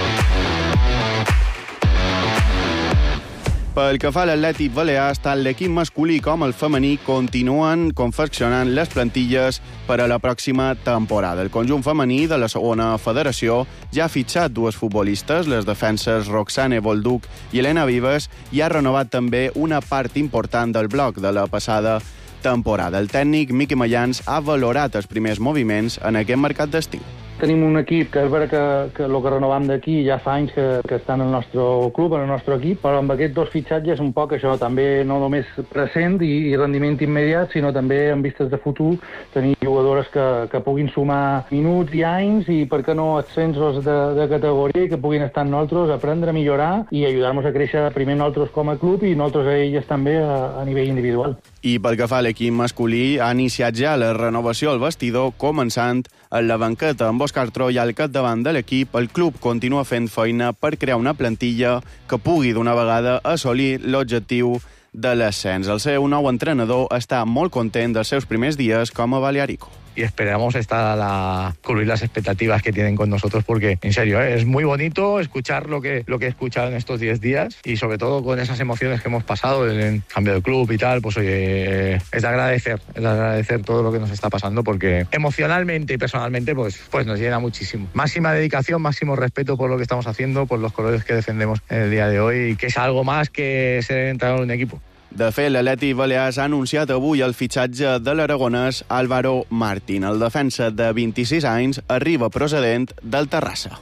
Pel que fa a l'Atlètic Balears, tant l'equip masculí com el femení continuen confeccionant les plantilles per a la pròxima temporada. El conjunt femení de la segona federació ja ha fitxat 2 futbolistes, les defenses Roxane Bolduc i Elena Vives, i ha renovat també una part important del bloc de la passada temporada. El tècnic Miqui Mayans ha valorat els primers moviments en aquest mercat d'estiu. Tenim un equip que és vera que el que renovam d'aquí ja fa anys que estan en el nostre club, en el nostre equip, però amb aquests 2 fitxatges un poc això, també no només present i rendiment immediat, sinó també en vistes de futur, tenir jugadores que puguin sumar minuts i anys i, per què no, ascensos de categoria i que puguin estar en nosaltres, aprendre a millorar i ajudar-nos a créixer primer nosaltres com a club i nosaltres a elles també a nivell individual. I pel que fa a l'equip masculí, ha iniciat ja la renovació al vestidor, començant en la banqueta amb Òscar Troy al capdavant de l'equip. El club continua fent feina per crear una plantilla que pugui d'una vegada assolir l'objectiu de l'ascens. El seu nou entrenador està molt content dels seus primers dies com a Balearico. Y esperamos cubrir las expectativas que tienen con nosotros, porque, en serio, es muy bonito escuchar lo que he escuchado en estos 10 días y, sobre todo, con esas emociones que hemos pasado en el cambio de club y tal, pues, oye, es de agradecer todo lo que nos está pasando, porque emocionalmente y personalmente, pues nos llena muchísimo. Máxima dedicación, máximo respeto por lo que estamos haciendo, por los colores que defendemos en el día de hoy, y que es algo más que ser entrenador de un equipo. De fet, l'Atlètic Balears ha anunciat avui el fitxatge de l'aragonès Álvaro Martín. El defensa de 26 anys arriba procedent del Terrassa.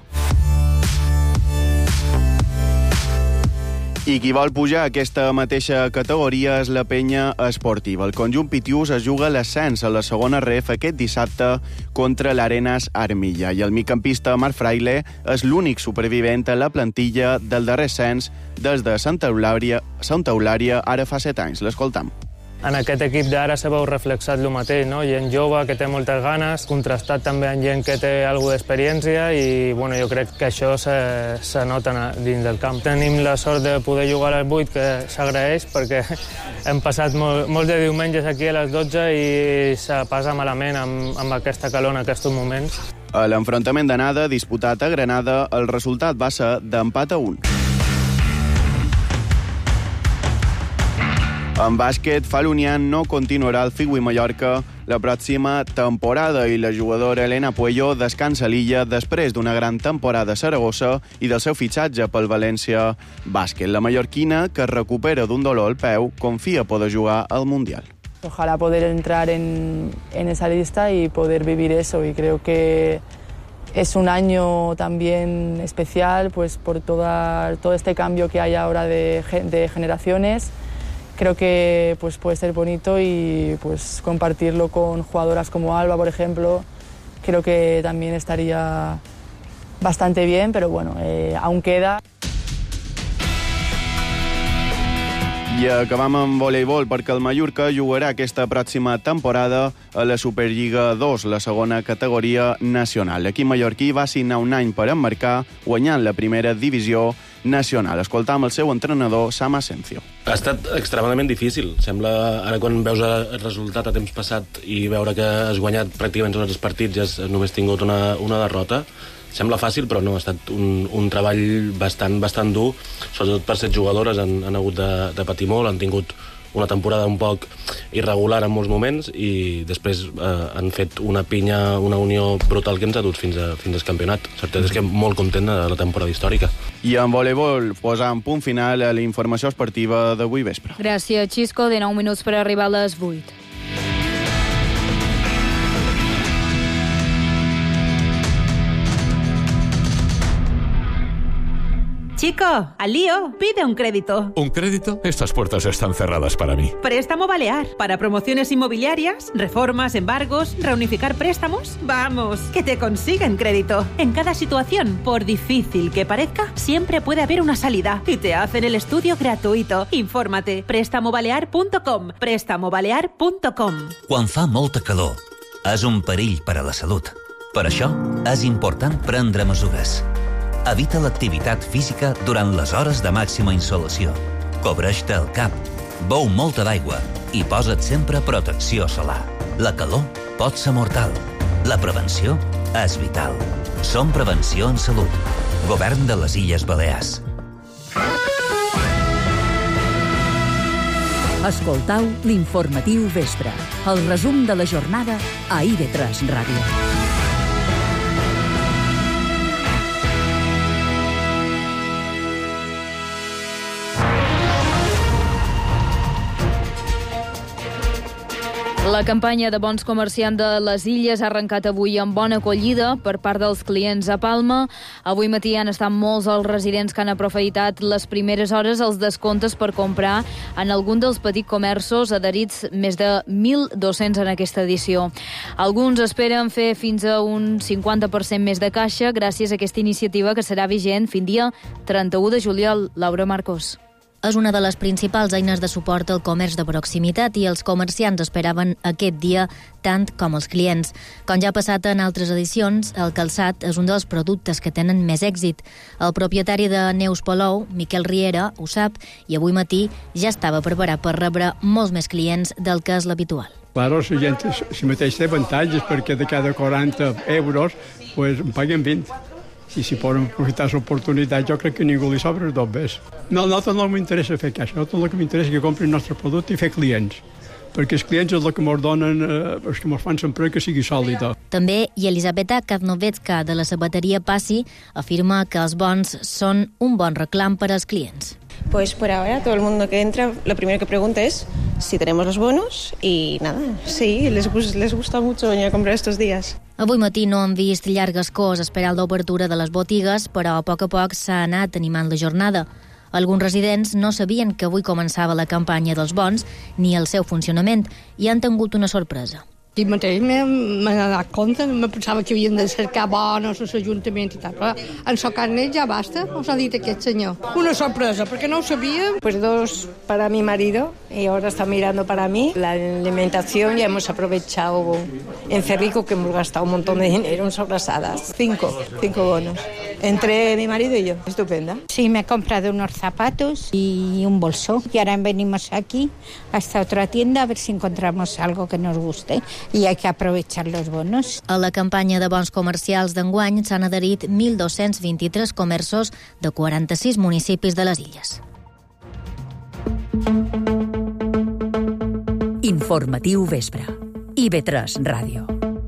I qui vol pujar a aquesta mateixa categoria és la Penya Esportiva. El conjunt pitiús es juga l'ascens a la segona ref aquest dissabte contra l'Arenas Armilla. I el migcampista Marc Fraile és l'únic supervivent a la plantilla del darrer ascens des de Santa Eulària ara fa 7 anys. L'escoltam. en aquest equip d'ara se veu reflexat el mateix, no? Gent jove que té moltes ganes, contrastat també amb gent que té alguna d'experiència i bueno, jo crec que això se nota dins del camp. Tenim la sort de poder jugar a les 8, que s'agraeix perquè hem passat molts de diumenges aquí a les 12 i se passa malament amb aquesta calor en aquests moments. A l'enfrontament d'anada, disputat a Granada, el resultat va ser d'empat a 1. En bàsquet, Falunian no continuarà al Figui Mallorca la pròxima temporada i la jugadora Elena Puello descansa a l'illa després d'una gran temporada a Saragossa i del seu fitxatge pel València Bàsquet. La mallorquina, que es recupera d'un dolor al peu, confia poder jugar al Mundial. Ojalá poder entrar en esa lista y poder vivir eso, y creo que es un año también especial pues por todo este cambio que hay ahora de generaciones. Creo que pues puede ser bonito y pues compartirlo con jugadoras como Alba, por ejemplo, creo que también estaría bastante bien, pero bueno, aún queda. I acabam amb voleibol perquè el Mallorca jugarà aquesta pròxima temporada a la Superliga 2, la segona categoria nacional. L'equip mallorquí va signar un any per emmarcar, guanyant la primera divisió nacional. Escoltam el seu entrenador, Sam Asencio. Ha estat extremadament difícil. Sembla, ara quan veus el resultat a temps passat i veure que has guanyat pràcticament tots els partits i has només tingut una derrota, sembla fàcil, però no, ha estat un treball bastant dur, sobretot per 7 jugadores han hagut de patir molt, han tingut una temporada un poc irregular en molts moments i després han fet una pinya, una unió brutal que ens ha dut fins al campionat. La certesa és que molt content de la temporada històrica. I en voleibol posant punt final a la informació esportiva d'avui vespre. Gràcies, Xisco. 19 minuts per arribar a les 8. Chico, al lío, pide un crédito. ¿Un crédito? Estas puertas están cerradas para mí. Préstamo Balear. Para promociones inmobiliarias, reformas, embargos, reunificar préstamos. Vamos, que te consiguen crédito. En cada situación, por difícil que parezca, siempre puede haber una salida. Y te hacen el estudio gratuito. Infórmate. Prestamobalear.com. Prestamobalear.com. Quan fa molta calor, és un perill per a la salut. Per això, és important prendre mesures. Evita l'activitat física durant les hores de màxima insolació. Cobreix-te el cap, beu molta d'aigua i posa't sempre protecció solar. La calor pot ser mortal. La prevenció és vital. Som Prevenció en Salut. Govern de les Illes Balears. Escoltau l'informatiu vespre. El resum de la jornada a IB3 Ràdio. La campanya de bons comerciants de les Illes ha arrencat avui amb bona acollida per part dels clients a Palma. Avui matí han estat molts els residents que han aprofitat les primeres hores els descomptes per comprar en algun dels petits comerços adherits, més de 1.200 en aquesta edició. Alguns esperen fer fins a un 50% més de caixa gràcies a aquesta iniciativa que serà vigent fins dia 31 de juliol. Laura Marcos. És una de les principals eines de suport al comerç de proximitat i els comerciants esperaven aquest dia tant com els clients. Com ja ha passat en altres edicions, el calçat és un dels productes que tenen més èxit. El propietari de Neus Palou, Miquel Riera, ho sap i avui matí ja estava preparat per rebre molts més clients del que és l'habitual. Claro, la gent si mateix té avantatges perquè de cada 40 euros pues, en paguen 20. I si poden aprofitar l'oportunitat, jo crec que ningú li sobra dos bes. Nosaltres no m'interessa fer caixa, nosaltres el que m'interessa és que comprin el nostre producte i fer clients, perquè els clients és el que ens donen, els que ens fan sempre que sigui sòlida. També Elisabeta Kaznovetska, de la sabateria Passi, afirma que els bons són un bon reclam per als clients. Pues por ahora todo el mundo que entra, lo primero que pregunta es si tenemos los bonos y nada, sí, les gusta mucho venir a comprar estos días. Avui matí no hem vist llargues cors esperant l'obertura de les botigues, però a poc s'ha anat animant la jornada. Alguns residents no sabien que avui començava la campanya dels bons ni el seu funcionament i han tingut una sorpresa. I mateix m'he donat compte, me pensava que havien de cercar bones a l'Ajuntament i tal, però en el carnet ja basta, us ha dit aquest senyor. Una sorpresa, perquè no ho sabíem. Pues 2 para mi marido y ahora está mirando para mí. La alimentación ya hemos aprovechado en Cerrico, que hemos gastado un montón de dinero en sobrasadas. 5 bonos. Entre mi marido y yo. Estupenda. Sí, me he comprado unos zapatos y un bolso. Y ahora venimos aquí a esta otra tienda a ver si encontramos algo que nos guste. I hay que aprovechar los bonos. A la campanya de bons comercials d'enguany s'han adherit 1.223 comerços de 46 municipis de les Illes. Informatiu vespre. IB3 Ràdio.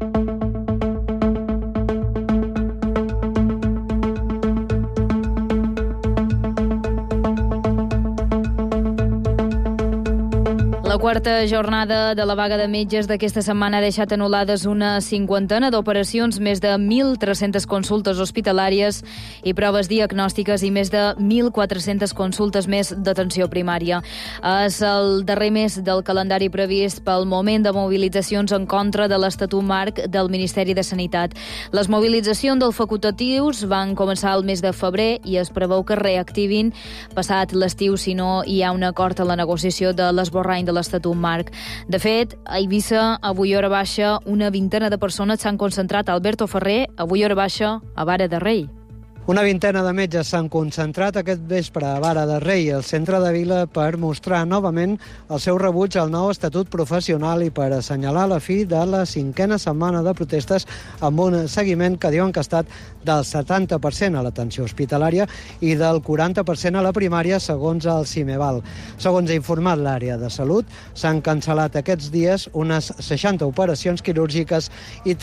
La quarta jornada de la vaga de metges d'aquesta setmana ha deixat anul·lades una 50 d'operacions, més de 1.300 consultes hospitalàries i proves diagnòstiques i més de 1.400 consultes més d'atenció primària. És el darrer mes del calendari previst pel moment de mobilitzacions en contra de l'Estatut Marc del Ministeri de Sanitat. Les mobilitzacions dels facultatius van començar el mes de febrer i es preveu que reactivin passat l'estiu si no hi ha un acord a la negociació de l'esborrany de l'Estatut Marc. De fet, a Eivissa, avui hora baixa, una vintena de persones s'han concentrat a Alberto Ferrer, avui hora baixa, a Vara de Rei. Una vintena de metges s'han concentrat aquest vespre a Vara de Rei, al centre de Vila, per mostrar novament el seu rebuig al nou estatut professional i per assenyalar la fi de la 5a setmana de protestes amb un seguiment que diuen que ha estat del 70% a l'atenció hospitalària i del 40% a la primària, segons el CIMEVAL. Segons ha informat l'àrea de salut, s'han cancel·lat aquests dies unes 60 operacions quirúrgiques i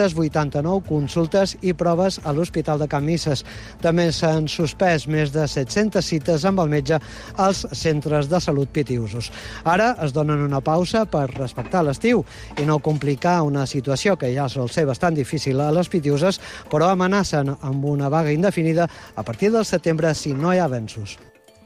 389 consultes i proves a l'Hospital de Can Misses. També s'han suspès més de 700 cites amb el metge als centres de salut pitiusos. Ara es donen una pausa per respectar l'estiu i no complicar una situació que ja sol ser bastant difícil a les pitiuses, però amenacen amb una vaga indefinida a partir del setembre si no hi ha avenços.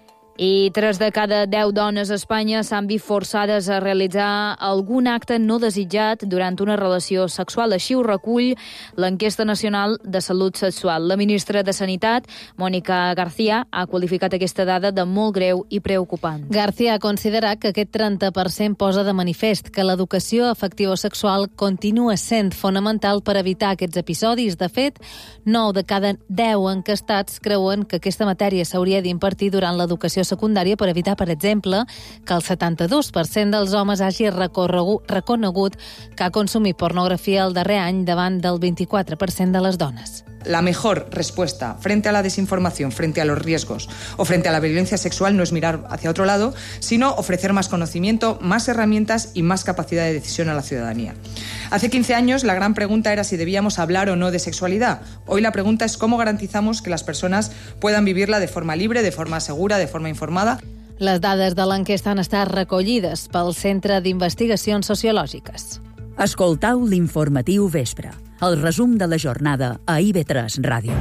I 3 de cada 10 dones a Espanya s'han vist forçades a realitzar algun acte no desitjat durant una relació sexual. Així ho recull l'Enquesta Nacional de Salut Sexual. La ministra de Sanitat, Mònica García, ha qualificat aquesta dada de molt greu i preocupant. García ha considerat que aquest 30% posa de manifest que l'educació afectivo-sexual continua sent fonamental per evitar aquests episodis. De fet, 9 de cada 10 enquestats creuen que aquesta matèria s'hauria d'impartir durant l'educació secundària per evitar, per exemple, que el 72% dels homes hagi reconegut que ha consumit pornografia el darrer any davant del 24% de les dones. La mejor respuesta frente a la desinformación, frente a los riesgos o frente a la violencia sexual no es mirar hacia otro lado, sino ofrecer más conocimiento, más herramientas y más capacidad de decisión a la ciudadanía. Hace 15 años la gran pregunta era si debíamos hablar o no de sexualidad. Hoy la pregunta es cómo garantizamos que las personas puedan vivirla de forma libre, de forma segura, de forma informada. Les dades de l'enquesta han estat recollides pel Centre d'Investigacions Sociològiques. Escoltau l'informatiu vespre, el resum de la jornada a IB3 Ràdio.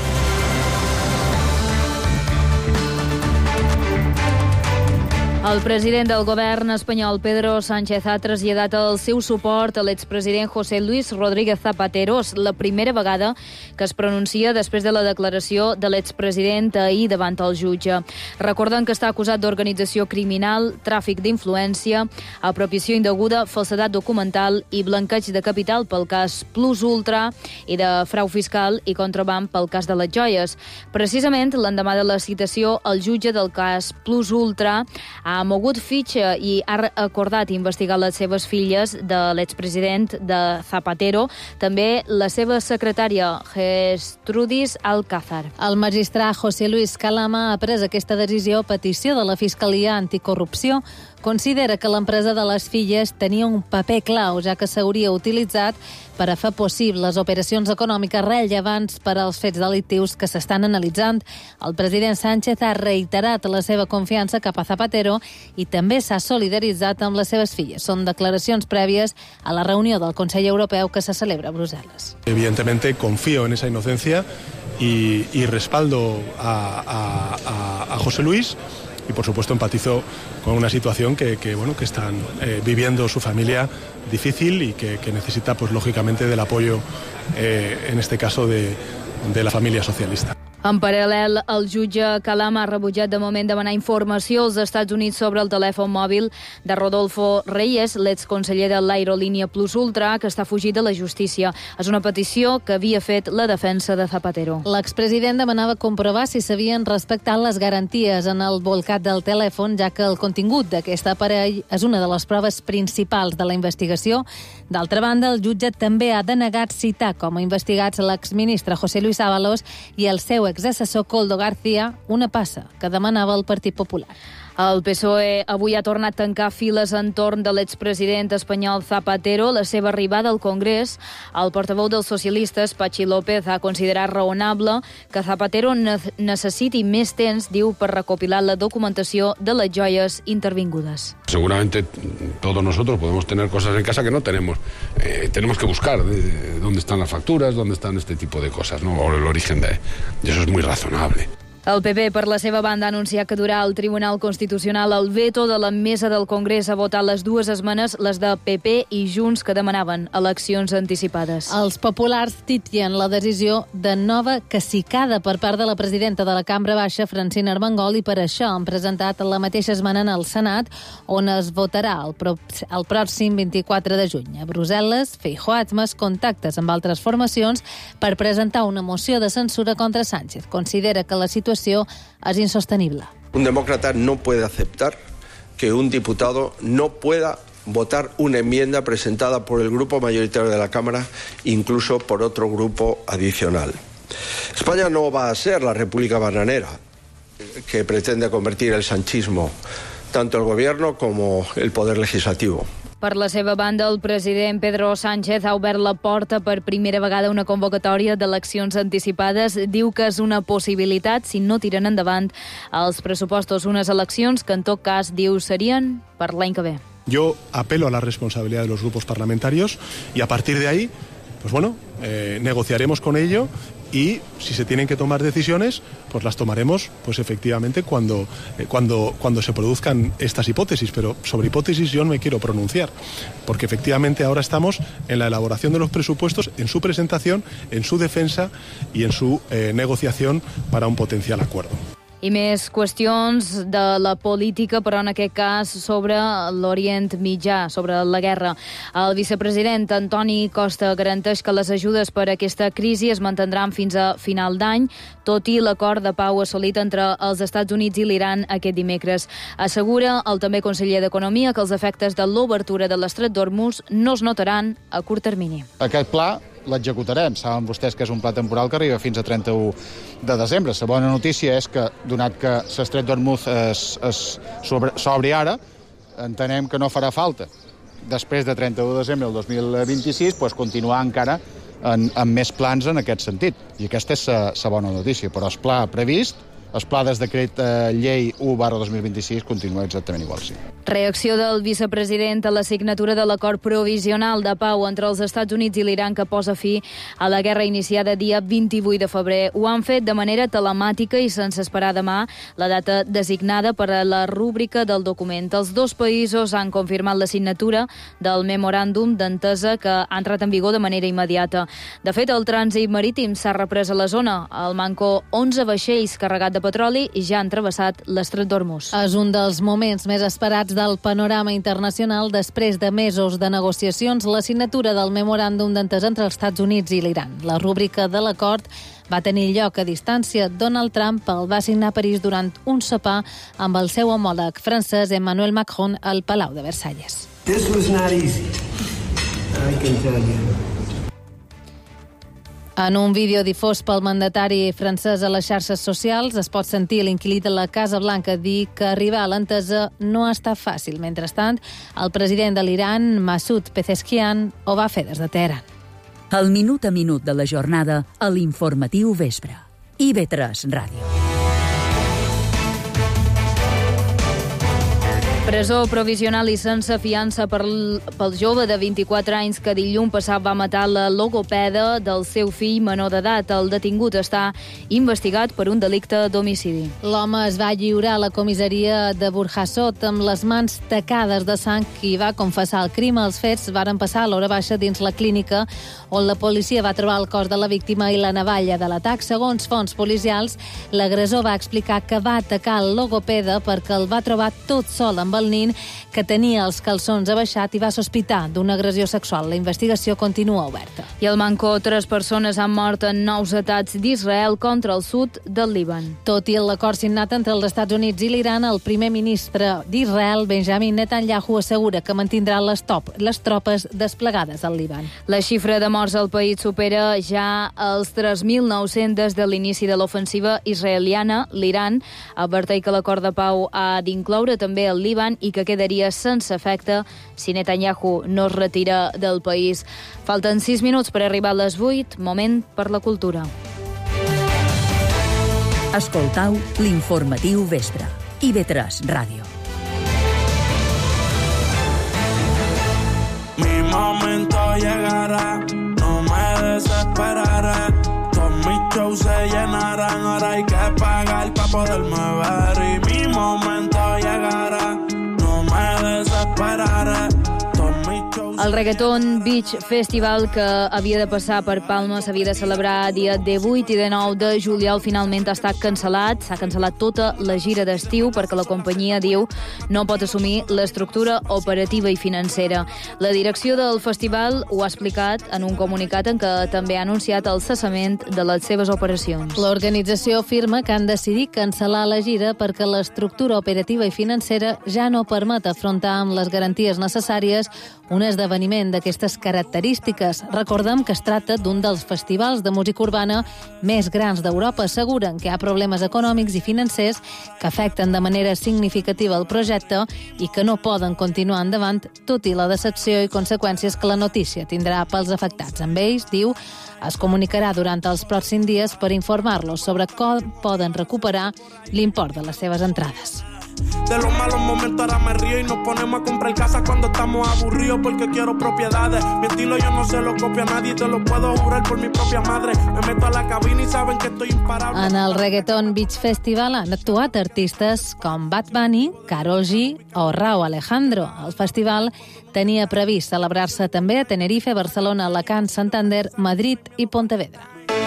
El president del govern espanyol, Pedro Sánchez, ha traslladat el seu suport a l'expresident José Luis Rodríguez Zapatero. És la primera vegada que es pronuncia després de la declaració de l'expresident ahir davant el jutge. Recorden que està acusat d'organització criminal, tràfic d'influència, apropiació indeguda, falsedat documental i blanqueig de capital pel cas Plus Ultra i de frau fiscal i contraban pel cas de les joies. Precisament, l'endemà de la citació, el jutge del cas Plus Ultra ha mogut fitxa i ha acordat investigar les seves filles de l'expresident de Zapatero, també la seva secretària, Gertrudis Alcázar. El magistrat José Luis Calama ha pres aquesta decisió a petició de la Fiscalia Anticorrupció. Considera que l'empresa de les filles tenia un paper clau, ja que s'hauria utilitzat per a fer possibles operacions econòmiques rellevants per als fets delictius que s'estan analitzant. El president Sánchez ha reiterat la seva confiança cap a Zapatero i també s'ha solidaritzat amb les seves filles. Són declaracions prèvies a la reunió del Consell Europeu que se celebra a Brussel·les. Evidentemente confío en esa inocencia y respaldo a José Luis. y por supuesto empatizo con una situación que están viviendo su familia difícil y que necesita, pues lógicamente, del apoyo, en este caso, de la familia socialista. En paral·lel, el jutge Calam ha rebutjat de moment demanar informació als Estats Units sobre el telèfon mòbil de Rodolfo Reyes, l'exconseller de l'aerolínia Plus Ultra, que està fugit de la justícia. És una petició que havia fet la defensa de Zapatero. L'expresident demanava comprovar si s'havien respectat les garanties en el bolcat del telèfon, ja que el contingut d'aquest aparell és una de les proves principals de la investigació. D'altra banda, el jutge també ha denegat citar com a investigats l'exministre José Luis Ábalos i el seu exassessor Koldo García, una passa que demanava el Partit Popular. El PSOE avui ha tornat a tancar files entorn de l'expresident espanyol Zapatero. La seva arribada al Congrés, el portaveu dels socialistes, Patxi López, ha considerat raonable que Zapatero necessiti més temps, diu, per recopilar la documentació de les joies intervingudes. Seguramente todos nosotros podemos tener cosas en casa que no tenemos. Tenemos que buscar dónde están las facturas, dónde están este tipo de cosas, ¿no? O el origen de... Y eso es muy razonable. El PP, per la seva banda, ha anunciat que durà al Tribunal Constitucional el veto de la mesa del Congrés a votar les dues esmenes, les de PP i Junts, que demanaven eleccions anticipades. Els populars titllen la decisió de nova cacicada per part de la presidenta de la Cambra Baixa, Francina Armengol, i per això han presentat la mateixa esmena en el Senat, on es votarà el pròxim 24 de juny. A Brussel·les, Feijóo ha admès contactes amb altres formacions per presentar una moció de censura contra Sánchez. Considera que la situació es insostenible. Un demócrata no puede aceptar que un diputado no pueda votar una enmienda presentada por el grupo mayoritario de la Cámara, incluso por otro grupo adicional. España no va a ser la república bananera que pretende convertir el sanchismo, tanto el gobierno como el poder legislativo. Per la seva banda, el president Pedro Sánchez ha obert la porta per primera vegada a una convocatòria d'eleccions anticipades. Diu que és una possibilitat si no tiren endavant els pressupostos. Unes eleccions que, en tot cas, diu, serien per l'any que ve. Yo apelo a la responsabilidad de los grupos parlamentarios y a partir de ahí, pues bueno, negociaremos con ello y si se tienen que tomar decisiones, pues las tomaremos, pues efectivamente cuando se produzcan estas hipótesis, pero sobre hipótesis yo no me quiero pronunciar, porque efectivamente ahora estamos en la elaboración de los presupuestos, en su presentación, en su defensa y en su negociación para un potencial acuerdo. I més qüestions de la política, però en aquest cas sobre l'Orient Mitjà, sobre la guerra. El vicepresident Antoni Costa garanteix que les ajudes per a aquesta crisi es mantindran fins a final d'any, tot i l'acord de pau assolit entre els Estats Units i l'Iran aquest dimecres. Assegura el també conseller d'Economia que els efectes de l'obertura de l'estret d'Hormuz no es notaran a curt termini. Aquest pla l'executarem. Saben vostès que és un pla temporal que arriba fins a 31 de desembre. La bona notícia és que, donat que l'estret d'Hormuz s'obri ara, entenem que no farà falta, després de 31 de desembre del 2026, doncs continuar encara amb més plans en aquest sentit. I aquesta és la bona notícia. Però el pla previst, el pla des decret llei 1/2026 continua exactament igual, sí. Reacció del vicepresident a la signatura de l'acord provisional de pau entre els Estats Units i l'Iran que posa fi a la guerra iniciada dia 28 de febrer. Ho han fet de manera telemàtica i sense esperar demà la data designada per a la rúbrica del document. Els dos països han confirmat la signatura del memoràndum d'entesa que ha entrat en vigor de manera immediata. De fet, el trànsit marítim s'ha reprès a la zona. Al Manco, 11 vaixells carregats de petroli ja han travessat l'estret d'Hormuz. És un dels moments més esperats del panorama internacional després de mesos de negociacions, la signatura del memoràndum d'entesa entre els Estats Units i l'Iran. La rúbrica de l'acord va tenir lloc a distància. Donald Trump el va signar a París durant un sopar amb el seu homòleg francès Emmanuel Macron al Palau de Versalles. This was not easy, I can tell you. En un vídeo difós pel mandatari francès a les xarxes socials es pot sentir l'inquilí de la Casa Blanca dir que arribar a l'entesa no ha estat fàcil. Mentrestant, el president de l'Iran, Masoud Pezeshkian, ho va fer des de Teheran. El minut a minut de la jornada a l'Informatiu Vespre. IB3 Ràdio. Presó provisional i sense fiança pel jove de 24 anys que dilluns passat va matar la logopeda del seu fill menor d'edat. El detingut està investigat per un delicte d'homicidi. L'home es va lliurar a la comissaria de Burjassot amb les mans tacades de sang i va confessar el crim. Els fets varen passar a l'hora baixa dins la clínica on la policia va trobar el cos de la víctima i la navalla de l'atac. Segons fonts policials, l'agressor va explicar que va atacar el logopeda perquè el va trobar tot sol amb el nin, que tenia els calçons abaixat i va sospitar d'una agressió sexual. La investigació continua oberta. I al Manco, 3 persones han mort en 9 atacs d'Israel contra el sud del Líban. Tot i l'acord signat entre els Estats Units i l'Iran, el primer ministre d'Israel, Benjamin Netanyahu, assegura que mantindrà les tropes desplegades al Líban. La xifra de morts al país supera ja els 3.900 des de l'inici de l'ofensiva israeliana. L'Iran adverteix que l'acord de pau ha d'incloure també el Líban i que quedaria sense efecte si Netanyahu no es retira del país. Falten 6 minuts per arribar a les 8, moment per la cultura. Escoltau l'informatiu vespre. IB3 Ràdio. Mi momento llegará, no me desesperaré. Todos mis shows se llenarán, ahora hay que pagar para poderme ver. Y mi momento llegará, no me desesperaré. El Reggaeton Beach Festival, que havia de passar per Palma, s'havia de celebrar dia 18 i 19 de juliol, finalment ha estat cancel·lat. S'ha cancel·lat tota la gira d'estiu perquè la companyia diu no pot assumir l'estructura operativa i financera. La direcció del festival ho ha explicat en un comunicat en què també ha anunciat el cessament de les seves operacions. L'organització afirma que han decidit cancel·lar la gira perquè l'estructura operativa i financera ja no permet afrontar amb les garanties necessàries un esdeveniment d'aquestes característiques. Recordem que es tracta d'un dels festivals de música urbana més grans d'Europa. Asseguren que hi ha problemes econòmics i financers que afecten de manera significativa el projecte i que no poden continuar endavant, tot i la decepció i conseqüències que la notícia tindrà pels afectats. Amb ells, diu, es comunicarà durant els pròxims dies per informar-los sobre com poden recuperar l'import de les seves entrades. De los malos momentos ahora me río y nos ponemos a comprar casas cuando estamos aburridos porque quiero propiedades. Mi estilo yo no se lo copio a nadie, te lo puedo jurar por mi propia madre. Me meto a la cabina y saben que estoy imparable. En el Reggaeton Beach Festival han actuat artistes com Bad Bunny, Karol G o Rauw Alejandro. El festival tenia previst celebrar-se també a Tenerife, Barcelona, Alacant, Santander, Madrid i Pontevedra.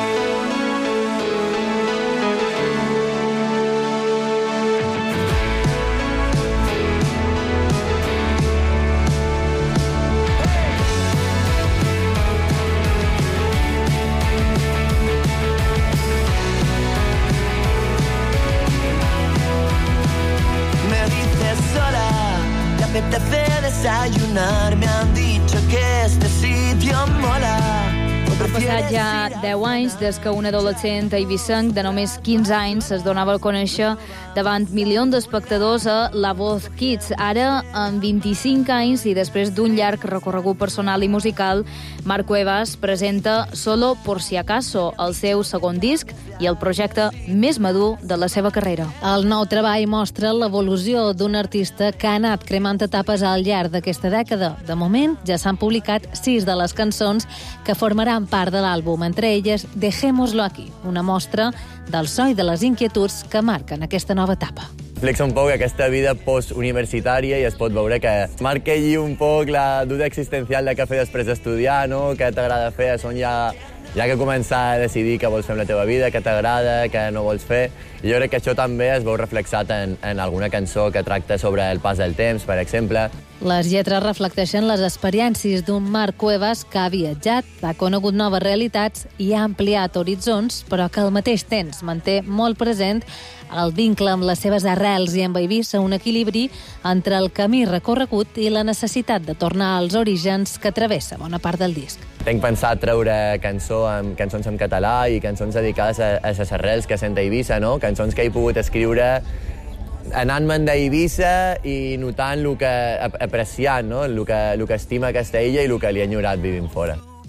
Desayunar, me han dicho que este sitio mola. Ha passat ja 10 anys des que un adolescent eivissenc de només 15 anys es donava a conèixer davant milions d'espectadors a La Voz Kids. Ara, amb 25 anys i després d'un llarg recorregut personal i musical, Marc Cuevas presenta Solo por si acaso, el seu segon disc i el projecte més madur de la seva carrera. El nou treball mostra l'evolució d'un artista que ha anat cremant etapes al llarg d'aquesta dècada. De moment, ja s'han publicat 6 de les cançons que formaran part de l'àlbum, entre elles Dejémoslo aquí, una mostra del so i de les inquietuds que marquen aquesta nova etapa. Reflexa un poc aquesta vida postuniversitària i es pot veure que marca allí un poc la duda existencial de què fer després d'estudiar, no? Què t'agrada fer, on ja que començar a decidir què vols fer amb la teva vida, què t'agrada, què no vols fer. I jo crec que això també es veu reflexat en alguna cançó que tracta sobre el pas del temps, per exemple. Les lletres reflecteixen les experiències d'un Marc Cuevas que ha viatjat, ha conegut noves realitats i ha ampliat horitzons, però que al mateix temps manté molt present el vincle amb les seves arrels i amb Eivissa, un equilibri entre el camí recorregut i la necessitat de tornar als orígens que travessa bona part del disc. Tinc pensat treure cançons en català i cançons dedicades a les arrels que sent a Eivissa, no? Cançons que he pogut escriure anant-me'n d'Eivissa i notant apreciant, no? el que estima aquesta illa i el que li ha enyorat vivint fora.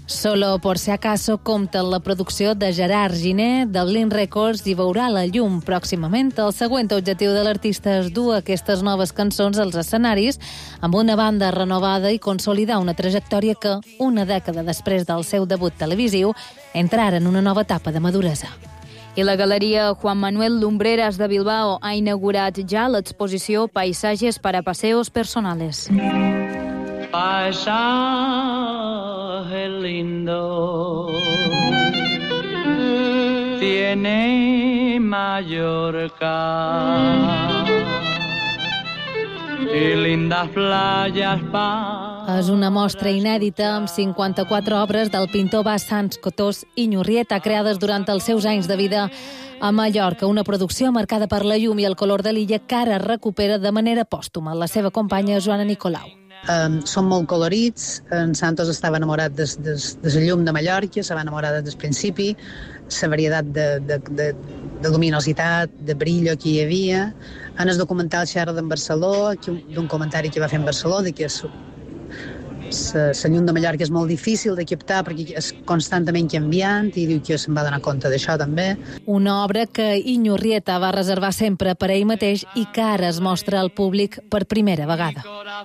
Solo por si acaso compta la producció de Gerard Giner de Blink Records i veurà la llum pròximament. El següent objectiu de l'artista és dur aquestes noves cançons als escenaris amb una banda renovada i consolidar una trajectòria que, una dècada després del seu debut televisiu, entra ara en una nova etapa de maduresa. I la Galeria Juan Manuel Lumbreras de Bilbao ha inaugurat ja l'exposició Paisajes para paseos personales. Paisaje lindo tiene Mallorca y lindas playas És una mostra inèdita amb 54 obres del pintor basc Sans Cotós Iñurrieta, creades durant els seus anys de vida a Mallorca. Una producció marcada per la llum i el color de l'illa que ara recupera de manera pòstuma la seva companya Joana Nicolau. Són molt colorits, en Santos estava enamorat de la llum de Mallorca, se va enamorar des del principi, la varietat de luminositat, de brillo que hi havia. En el documental xerra d'en Barceló, d'un comentari que va fer en Barceló, de que la llum de Mallorca és molt difícil de captar perquè és constantment canviant i diu que se'n va donar compte d'això també. Una obra que Iñurrieta va reservar sempre per a ell mateix i que ara es mostra al públic per primera vegada.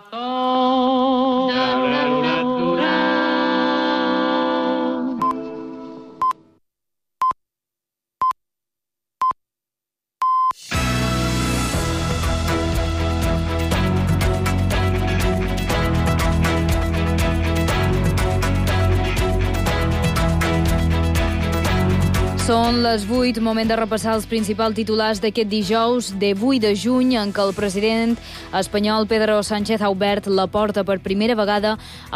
Són les 8, moment de repassar els principals titulars d'aquest dijous de 8 de juny, en què el president espanyol Pedro Sánchez ha obert la porta per primera vegada